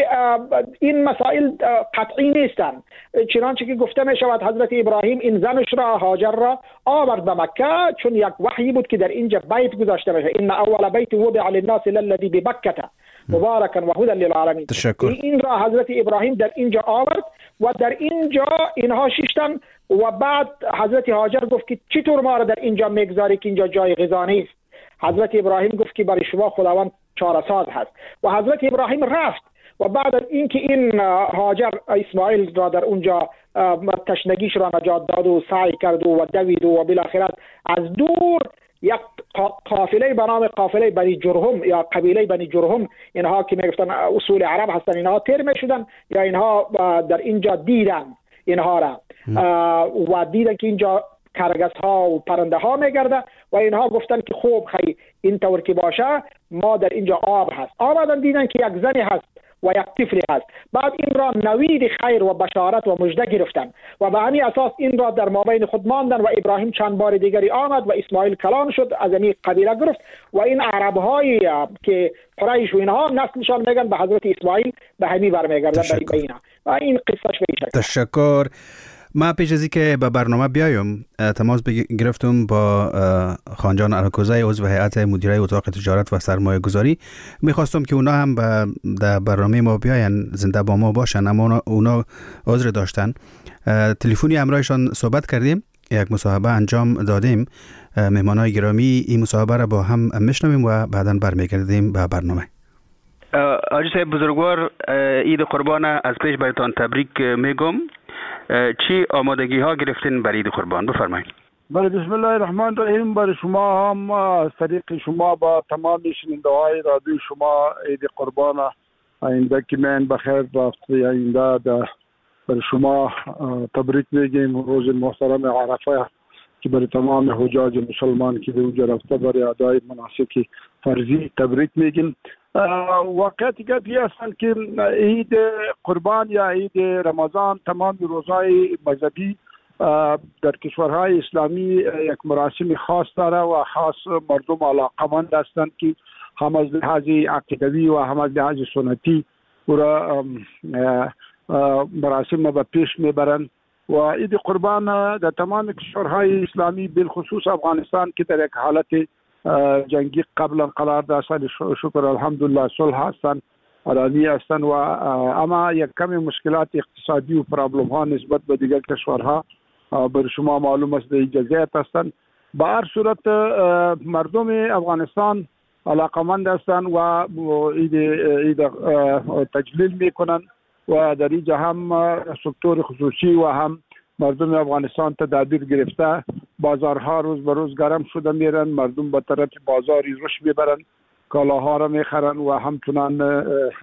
این مسائل قطعی نیستند، چنانچه که گفته می شود حضرت ابراهیم این زنش را هاجر را آورد به مکه چون یک وحی بود که در اینجا بیت گذاشته بشه، ان اول بیت وضع للناس للذی ببکه مبارکا و هدی للعالمین. این را حضرت ابراهیم در اینجا آورد و در اینجا اینها شیشتن و بعد حضرت هاجر گفت که چطور ما را در اینجا میگذاری که اینجا جای غذا نیست؟ حضرت ابراهیم گفت که برای شما خداوند چاره ساز هست و حضرت ابراهیم رفت و بعد از اینکه این هاجر اسماعیل را در اونجا تشنگیش را نجات داد و سعی کرد و دوید و بالاخره از دور یک قافله به نام قافله بنی جرهم یا قبیله بنی جرهم، اینها که میگفتن اصول عرب هستن، اینها تیر میشدن یا اینها در اینجا دیدن اینها را و دیدن که اینجا کرگس ها و پرنده ها میگرده و اینها گفتن که خوب خیلی این طور که باشه ما در اینجا آب هست. آمدن دیدن که یک زنی هست و یک طفلی هست. بعد این را نوید خیر و بشارت و مژده گرفتن و به همین اساس این را در مابین خود ماندن و ابراهیم چند بار دیگری آمد و اسماعیل کلان شد، از این قبیله گرفت و این عرب هایی که قریش و اینها نسلشان میگن به حضرت اسماعیل به همین برمیگردن به اینا و این قصهش به این شکل. تشکر. ما پیش از که به برنامه بیایم تماس گرفتم با خانجان اراکوزی عضو هیئت مدیره اتاق تجارت و سرمایه گذاری. میخواستم که اونا هم در برنامه ما بیاین، زنده با ما باشن، اما اونا عذر داشتن. تلفنی همراهشان صحبت کردیم، یک مصاحبه انجام دادیم. مهمانای گرامی این مصاحبه را با هم میشنویم و بعداً برمیگردیم به برنامه. حاجی صاحب بزرگوار، عید قربان از پیش براتون تبریک میگم. چی آمادگی ها گرفتین برای عید قربان؟ بفرمایید. بله، بسم الله الرحمن الرحیم. برای شما هم از طریق شما با تمام شنونده های رادیو شما عید قربان آینده که من بخیر با هفته آینده برای شما تبریک میگیم. روز محترم عرفه که برای تمام حجاج مسلمان که به اونجا رفته برای ادای مناسک فرضی تبریک میگیم. واقعیتی که هستند که عید قربان یا عید رمضان تمام روزهای مذهبی در کشورهای اسلامی یک مراسم خاص داره و خاص مردم علاقمند هستند که هم از لحاظ عقیدوی و هم از لحاظ سنتی پورا مراسم به پیش میبرند و عید قربان در تمام کشورهای اسلامی بالخصوص افغانستان که در یک حالت جنگی قبلا قرار داشتن، شکر الحمدلله صلح هستند، آرامی هستند و اما یک کمی مشکلات اقتصادی و پرابلم ها نسبت به دیگر کشورها بر شما معلوم است جزئیات هستند. به هر صورت مردم افغانستان علاقمند هستند و عید تجلیل میکنند و در اینجا هم سکتور خصوصی و هم مردم افغانستان تدابیر گرفته. بازارها روز به روز گرم شده میرن، مردم به طرف بازاری روش میبرن، کالاها را میخرن و همچنان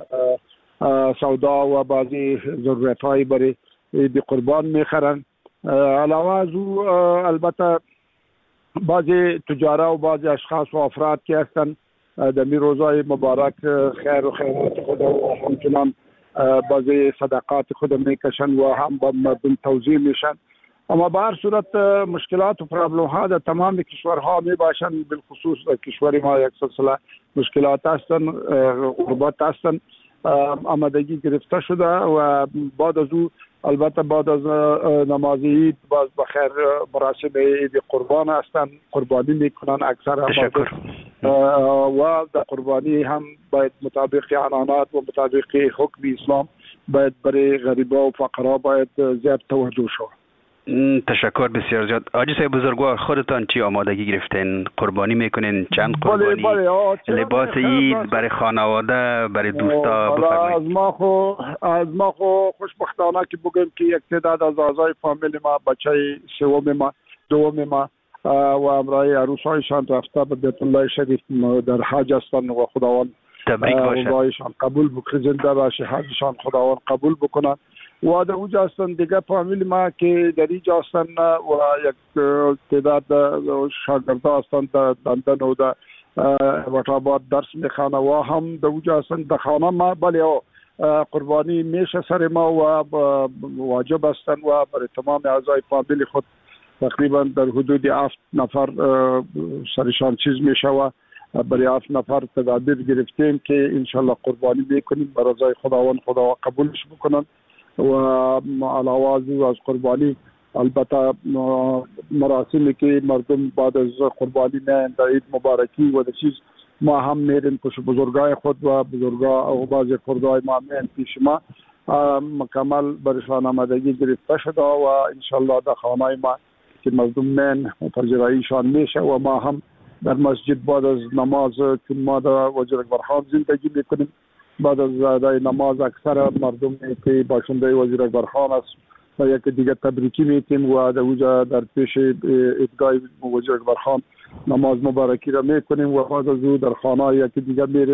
سودا و بعضی ضرورت‌های برای عید قربان میخرن. علاوه از او البته بعضی تجارا و بعضی اشخاص و افراد که هستن در می روزهای مبارک خیر و خیرات خود و همچنان بعضی صدقات خود میکشن و هم با مردم توزیع میشن. اما به هر صورت مشکلات و پرابلم ها در تمام کشورها می باشن، بالخصوص در کشور ما یک سلسله مشکلات هستن، غربت هستن، آمادگی گرفته شده و بعد از او البته بعد از نماز عید باز بخیر مراسم عید قربان هستن، قربانی میکنن اکثر و در قربانی هم باید مطابق عنانات و مطابق حکم اسلام باید برای غریبا و فقرا باید زیاد توجه شود. تشکر بسیار زیاد. حاجی صاحب بزرگوار، خودتان چی آمادگی گرفتین؟ قربانی میکنین؟ چند قربانی؟ لباس عید برای خانواده، برای دوستا؟ بفرمایید. از ما خو خوشبختانه که بگم که یک تعداد از اعضای فامیل ما بچه دوم ما و امرای عروسایشان رفته به بیت الله شریف در حج هستند و خداوند تبریک باشه، قبول بکنه، زنده باشه، حجشان خداوند قبول بکنه. و در اونجا هستن دیگه فامیل ما که در اینجا هستن و یک تعداد شاگرده هستن در لندن و در وطاباد درس میخوانه و هم در اونجا هستن در خانه ما. بله قربانی میشه سر ما و واجب هستن و برای تمام اعضای فامیل خود تقریبا در حدود 7 نفر سرشان چیز میشه و برای 7 نفر تدابیر گرفتیم که انشالله قربانی میکنیم برای رضای خداوند، خدا قبولش بکنن. و علاوه از قربانی البته مراسمی که مردم بعد از قربانی میان در عید مبارکی و چیز ما هم میریم پیش بزرگای خود و بزرگا و بعضی خردای ما میان پیش ما مکمل برشان آمادگی گرفته شده و انشالله در خانه ما که مردم میان پذیراییشان میشه و ما هم در مسجد بعد از نماز چون ما در وزیر اکبرخان زندگی میکنیم، بعد از ادای نماز اکثر مردم که باشنده وزیر اکبرخان است و یک دیگه تبریکی میتیم و در اونجا در پیش عیدگاه وزیر اکبرخان نماز مبارکی را میکنیم و بعد از او در خانه یکی دیگه میریم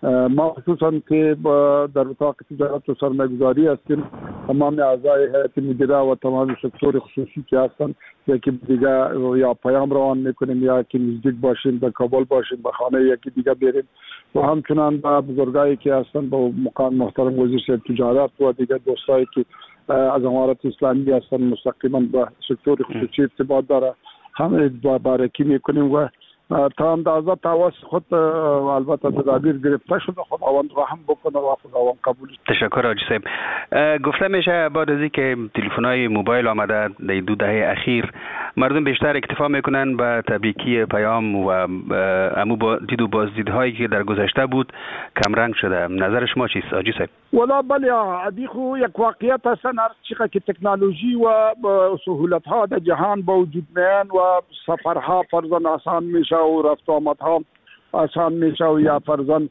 ما خصوصا که در اتاق تجارت و سرمایه‌گذاری هستیم، تمام اعضای هیئت مدیره و تمام سکتور خصوصی که هستن یکی دیگه یا پیام روان میکنیم یا که نزدیک باشیم به کابل باشیم به خانه یکی دیگه بریم و همچنان با بزرگایی که هستن با مقام محترم وزیر صاحب تجارت و دیگه دوستایی که از امارات اسلامی هستن مستقیما با سکتور خصوصی ارتباط داره همه بارکی میکنیم و تا اندازه تواس خود البته تدابیر گرفته شده. خداوند رحم بکنه و خداوند قبول. تشکر حاجی صاحب. گفته میشه بعد از اینکه تلفن‌های موبایل آمده در 2 دهه اخیر مردم بیشتر اکتفا میکنن به تبریکی پیام و امو با دید و بازدیدهایی که در گذشته بود کم رنگ شده. نظر شما چیست حاجی صاحب؟ ولی بله ادی خو یک واقعیت است هر چقدر که تکنولوژی و سهولت ها در جهان با وجود میان و سفرها فرضاً آسان میشه و رفت و آمدها آسان میشه و یا فرضاً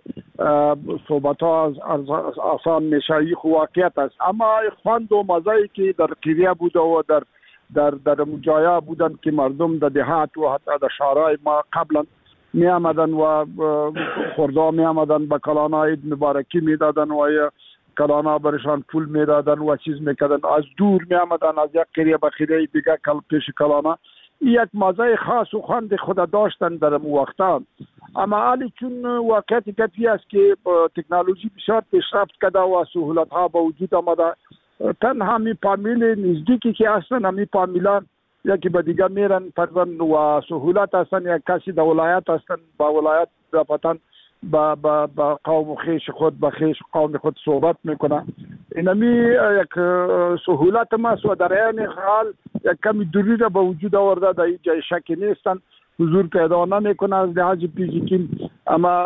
صحبت ها آسان میشه این واقعیت است. اما خوند و مزایی که در قریه بوده و در مجایا بودن که مردم در دهات و حتی در شهرهای ما قبلا می آمدن و خوردا می آمدن به کلانا عید مبارکی می دادن و کلانا برشان پول می دادن و چیز می کردن، از دور می آمدن از یک قریه به قریه دیگه پیش کلانا. یک مزه خاص و خوند خود داشتن در وقتا. اما حالی چون واقعیت کفی است که تکنولوژی بسیار پیشرفت کرده و سهولت ها با وجود آمده، تنها می فامیل نزدیکی که هستن همی فامیلان یکی به دیگه میرن فرضاً و سهولت هستن یا کسی در ولایت هستن با ولایت رفتن با قوم خیش خود با خیش قوم خود صحبت میکنن. اینمی یک سهولت ماست و در این حال یک کمی دوری را با وجود آورده، در این جای شکی نیستن، حضور پیدا نمیکنه از لحاظ فیزیکی، اما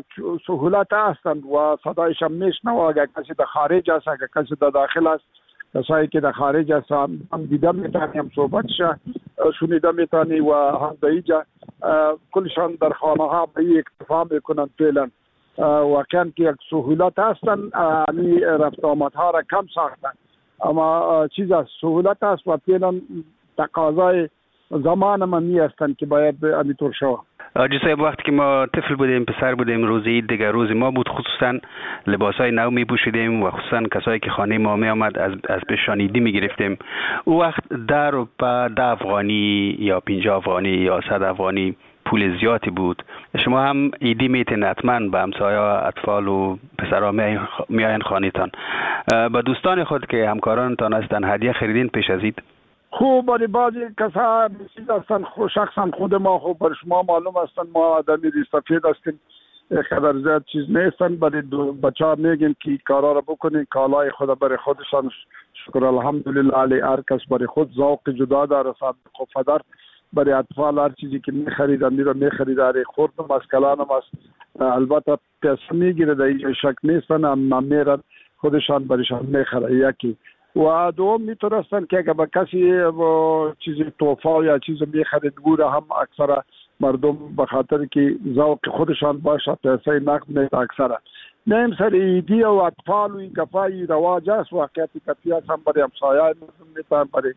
سهولت هستن و صدایش هم میشنوه. اگر کسی در خارج است اگر کسی در داخل است، کسایی که در خارج است هم دیده میتونی هم صحبتش شنیده میتونی و هم در اینجا کلشان در خانه ها به این اکتفا میکنن. فعلا واقعا که یک سهولت هستن، رفت آمدها را کم ساختن، اما چیز از سهولت است و فعلا تقاضای زمان من هستن که باید همینطور شود. حاجی صاحب وقتی که ما طفل بودیم پسر بودیم روزی دیگر روز ما بود، خصوصا لباسای نو می پوشیدیم و خصوصا کسایی که خانه ما می آمد از پیشانیدی می گرفتیم. او وقت 10 افغانی یا 50 افغانی یا 100 افغانی پول زیادی بود. شما هم ایدی میتین حتما به همسایا اطفال و پسرها میاین خانه‌تان، با دوستان خود که همکارانتان هستن هدیه خریدین پیش از عید؟ خوب برای بعضی کسا چیز هستن شخصا خود ما خوب برای شما معلوم هستن ما آدمی سفید هستیم خبر زیاد چیز نیستن. برای بچه ها میگیم که کارا را بکنین کالای خود برای خودشان شکر الحمدلله علی هر کس برای خود ذوق جدا داره. صاحب فدر برای اطفال هر چیزی که میخرید امیرا میخرید خورد و مسکلان هم است، البته پیسه میگیره در این شک نیستن، اما میرن خودشان برایشان میخره. یکی و دوم میتونستن که اگر با کسی چیزی توفا یا چیزی میخرید گوره هم اکثر مردم به خاطر که ذوق خودشان باشه پیسه نقد نیست اکثر نیم سر ایدی و اطفال و این کفایی رواج است. واقعیتی کفی هست هم برای همسایه میتونن برای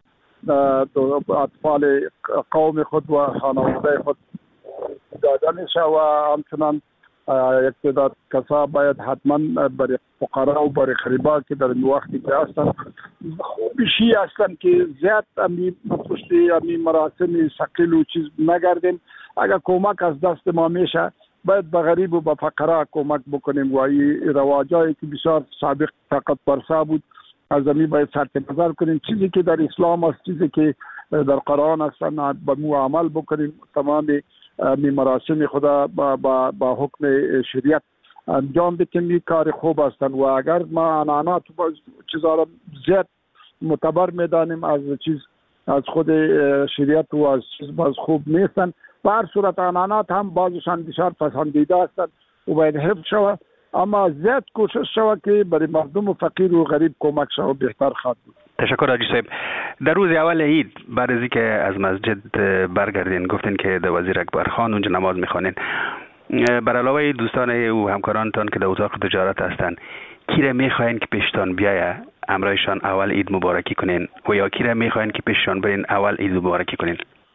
اطفال قوم خود و خانواده خود داده میشه و همچنان یک تعداد کسا باید حتما برای فقرا و برای غریبا که در این وقتی که هستن خوبشی هستن که زیاد امی پشتی امی مراسم ثقیل و چیز نگردیم. اگر کمک از دست ما میشه باید به غریب و به فقرا کمک بکنیم و این رواجایی که بسیار سابق طاقت فرسا بود از امی باید صرف نظر کنیم. چیزی که در اسلام است، چیزی که در قرآن هستن به مو عمل بکنیم. تمام می مراسم خدا با حکم شریعت انجام بدیم. کار خوب هستن و اگر ما عنعنات چیزا را زیاد معتبر میدانیم از خود شریعت و از چیز باز خوب نیستن. به هر صورت عنعنات هم بعضشان بسیار پسندیده هستن و باید حفظ شود، اما زیاد کوشش شود که برای مردم فقیر و غریب کمک شود بهتر خواهد بود. تشکر حاجی صاحب. در روز اول عید بعد از اینکه از مسجد برگردین گفتین که در وزیر اکبر خان اونجا نماز میخوانین، بر علاوه دوستان و همکارانتان که در اتاق تجارت هستن کی را میخواین که پیشتان بیایه امرایشان اول عید مبارکی کنین و یا کی را میخواین که پیششان برین اول عید مبارکی کنین؟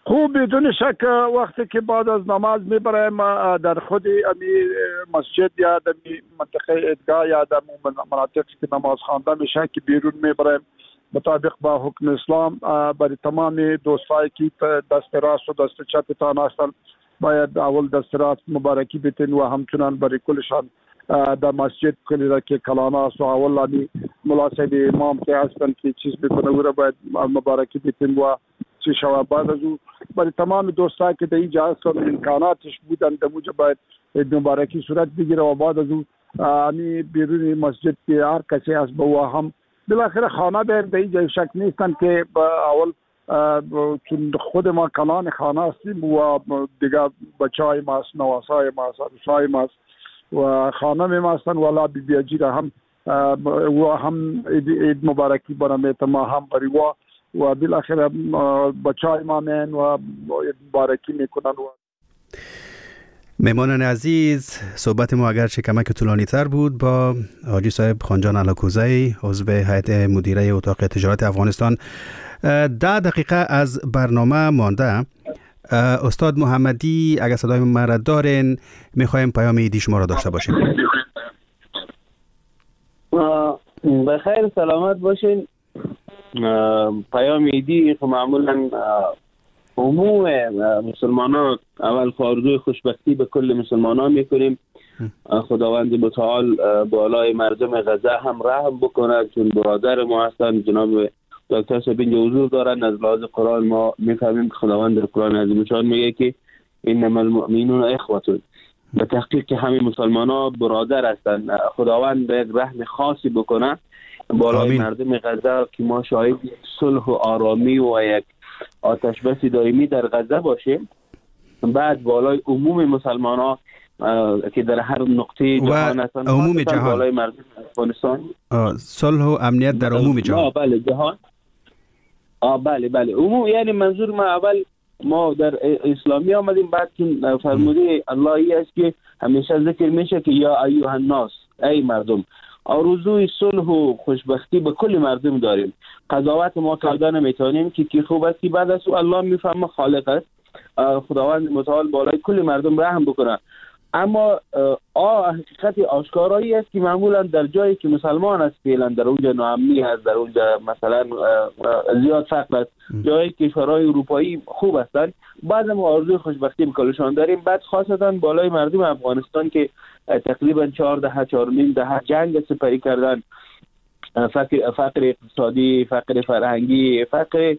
خوب بدون شک وقتی که بعد از نماز میبرایم در خود مسجد یا در منطقه عیدگاه یا در مناطق که نماز خوانده میشه که بیرون میبرایم مطابق با حکم اسلام. برای تمام دوستایی که دست راست و دست چپتان هستند باید اول دست راست مبارکی بتین و همچنان برای کلشان در مسجد کلی را که کلانه است و اول ملاسب امام که هستند که چیز بکنه او را باید مبارکی بتین و چی شود. بعد از او برای تمام دوستایی که در اینجا هستند امکاناتش بودن در موجب باید مبارکی صورت بگیره و بعد از او بیرون مسجد که هر کسی هست با او هم بالاخره خانه بیر در اینجا شک نیستن که اول چون خود ما کلان خانه هستیم و دیگه بچه های ما هست، نواسای ما هست، عروسای ما هست و خانه می ما هستن والا بی بیاجی را هم و هم عید مبارکی برمیت ما هم بری و بالاخره بچه های ما من و عید مبارکی میکنن. مهمانان عزیز، صحبت ما اگرچه کمک طولانی تر بود با حاجی صاحب خانجان علاکوزی، عضو هیئت مدیره اتاق تجارت افغانستان. 10 دقیقه از برنامه مانده. استاد محمدی اگر صدای ما را دارین میخوایم پیام ایدی شما را داشته باشیم. بخیر سلامت باشین. پیام ایدی معمولا عموم مسلمانان اول آرزوی خوشبختی به کل مسلمانان میکنیم. خداوند متعال بالای مردم غزه هم رحم بکنه چون برادر ما هستن. جناب دکتر صاحب اینجا حضور دارن. از لحاظ قرآن ما میفهمیم که خداوند در قرآن عظیم شان میگه که انما المؤمنون اخوة. به تحقیق که همه مسلمانان برادر هستند. خداوند به یک رحم خاصی بکنه بالای مردم غزه که ما شاهد صلح و آرامی و یک آتش بس دائمی در غزه باشیم. بعد بالای عموم مسلمانان که در هر نقطه جهان هستند، عموم جهان، بالای مردم افغانستان صلح و امنیت در عموم جهان. بله جهان. بله عموم، یعنی منظور ما اول ما در اسلامی آمدیم، بعد که فرموده اللهی است که همیشه ذکر میشه که یا ایها الناس، ای مردم. آرزوی صلح و خوشبختی به کل مردم داریم. قضاوت ما کردن نمیتونیم که خوب است که بعد از او الله میفهمه خالق است. خداوند متعال بالای کل مردم رحم بکنه. اما حقیقت آشکارایی است که معمولا در جایی که مسلمان است فعلا در اونجا ناامنی است، در اونجا مثلا زیاد فقر است، جایی کشورهای اروپایی خوب هستند، بعد ما آرزوی خوشبختی به کلشان داریم. بعد خاصتا بالای مردم افغانستان که تقریبا 4.5 دهه جنگ سپری کردن، فقر اقتصادی، فقر فرهنگی، فقر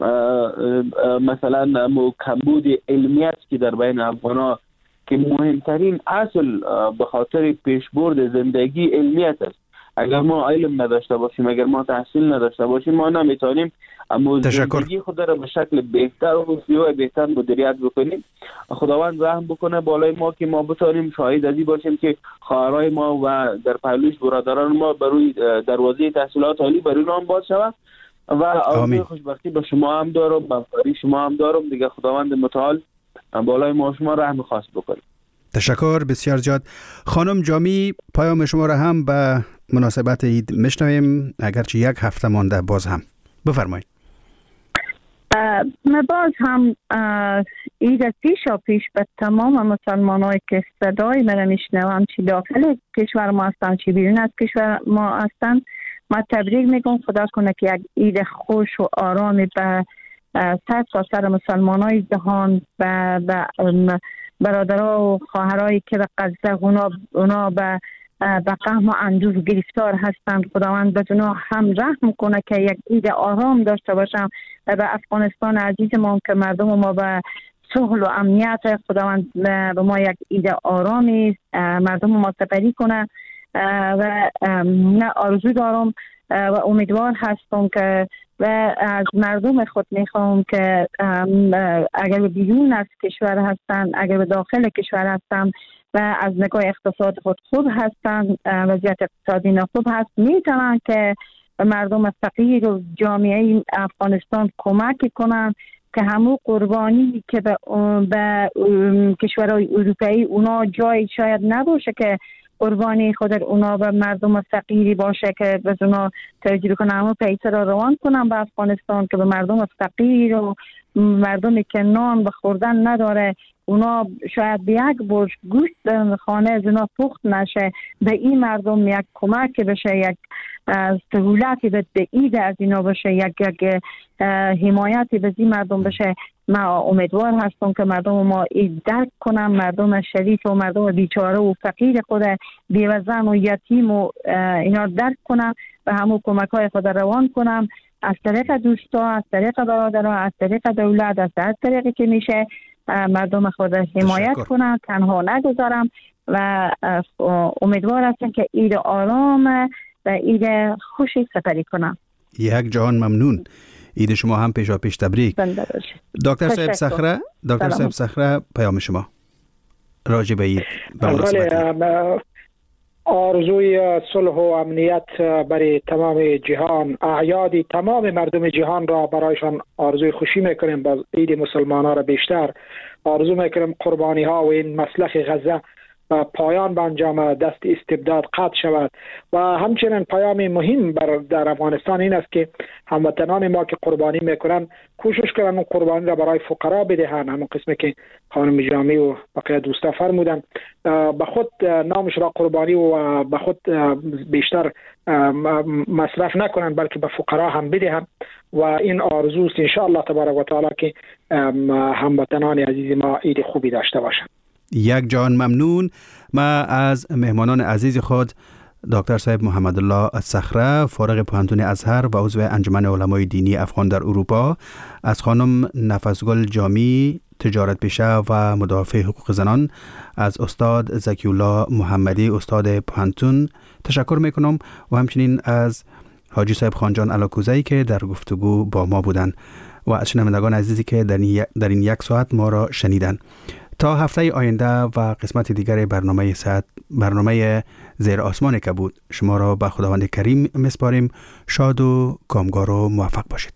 مثلا کمبود علمیت که در بین افغان‌ها که مهمترین اصل به خاطر پیشبرد زندگی علمیت است. اگر ما علم نداشته باشیم، اگر ما تحصیل نداشته باشیم، ما نمیتونیم اما زندگی خود را به شکل بهتر و سیوه بهتر مدیریت بکنیم. خداوند رحم بکنه بالای ما که ما بتونیم شاهد ازی باشیم که خواهرای ما و در پهلوش برادران ما بروی دروازه تحصیلات عالی بروی نام باز شود. و آرزوی خوشبختی به شما هم دارم، به شما هم دارم دیگه. خداوند متعال بالای ما شما رحم خاص بکنیم. تشکر بسیار زیاد. خانم جامی، پیام شما را هم به مناسبت عید میشنویم، اگرچه 1 هفته مانده باز هم بفرمایید. باز هم عید پیش به تمام مسلمانایی که صدای من میشنوند، چی داخل کشور ما هستند چی بیرون از کشور ما هستند، ما تبریک میگم. خدا کنه که یک عید خوش و آرامی به سر مسلمانای جهان، به برادرها و خواهرایی که به غزه اونا به قحط و اندوه گرفتار هستند، خداوند به اونا هم رحم کنه که یک عید آرام داشته باشم. و به افغانستان عزیزمون که مردم ما به صلح و امنیت، خداوند به ما یک عید آرامی مردم ما سپری کنه. و آرزو دارم و امیدوار هستم که و از مردم خود میخوام که اگر بیرون از کشور هستن، اگر به داخل کشور هستن و از نگاه اقتصاد خود خوب هستن، وضعیت اقتصادی نخوب هست، میتونن که به مردم فقیر و جامعه افغانستان کمک کنن که همون قربانی که به کشورهای اروپایی اونا جای شاید نباشه که قربانی خود اونا و مردم فقیری باشه که به اونا توجه کنه، اما پیسه را روان کنم به افغانستان که به مردم فقیر و مردمی که نان بخوردن نداره، اونا شاید به یک برش گوشت در خانه از اونا پخت نشه، به این مردم یک کمک بشه، یک سهولتی به اید از اینا بشه، یک حمایتی به این مردم بشه. ما امیدوار هستم که مردم ما این درک کنن، مردم شریف و مردم بیچاره و فقیر خود بیوزن و یتیم و اینا درک کنن و همون کمک های خود روان کنن از طریق دوستا، از طریق برادرها، از طریق دولت، از هر طریقی که میشه مردم خود حمایت کنن، تنها نگذارم و امیدوار هستم که عید آرام و عید خوشی سپری کنم. یک جهان ممنون. عید شما هم پیش تبریک. دکتر صاحب صخره پیام شما راجع به عید. آرزوی صلح و امنیت برای تمام جهان، اعیاد تمام مردم جهان را برایشان آرزوی خوشی میکنیم. باز عید مسلمان ها را بیشتر آرزو میکنیم قربانی ها و این مسلخ غزه پایان به انجام دست استبداد قطع شود. و همچنین پیام مهم در افغانستان این است که هموطنان ما که قربانی میکنن کوشش کنن اون قربانی را برای فقرا بدهن، همون قسمی که خانم جامی و بقیه دوستا فرمودن، به خود نامش را قربانی و به خود بیشتر مصرف نکنن بلکه به فقرا هم بدهن و این آرزوست ان شاء الله تبارک و تعالی که هموطنان عزیز ما عید خوبی داشته باشند. یک جان ممنون. ما از مهمانان عزیز خود دکتر صاحب محمد الله صخره فارغ پوهنتون ازهر و عضو انجمن علمای دینی افغان در اروپا، از خانم نفسگل جامی تجارت پیشه و مدافع حقوق زنان، از استاد زکی الله محمدی استاد پوهنتون تشکر میکنم و همچنین از حاجی صاحب خانجان علاکوزی که در گفتگو با ما بودند و از شنوندگان عزیزی که در این یک ساعت ما را شنیدند. تا هفته آینده و قسمت دیگر برنامه زیر آسمان کبود شما را به خداوند کریم میسپاریم. شاد و کامگار و موفق باشید.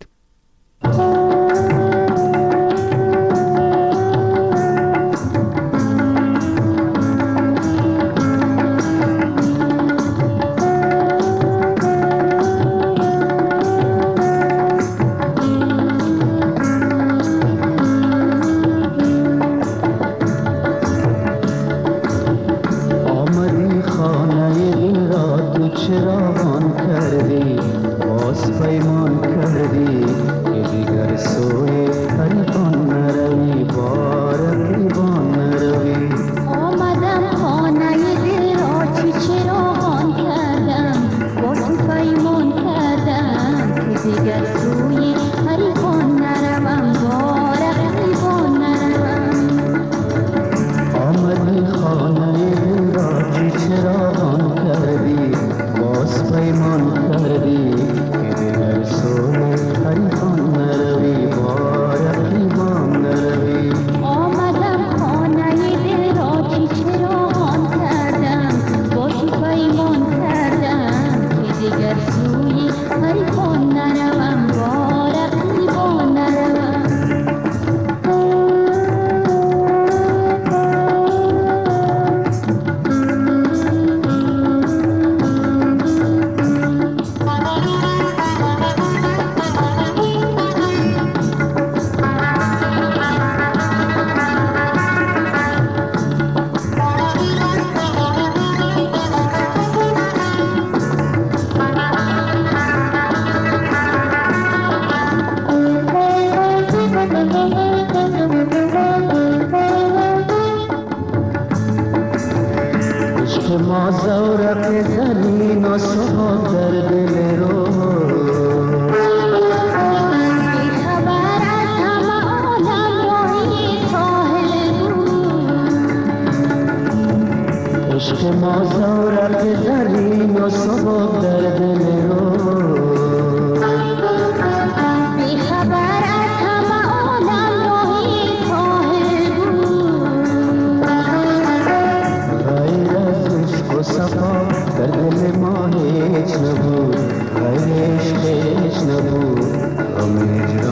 نبود غیرش نبود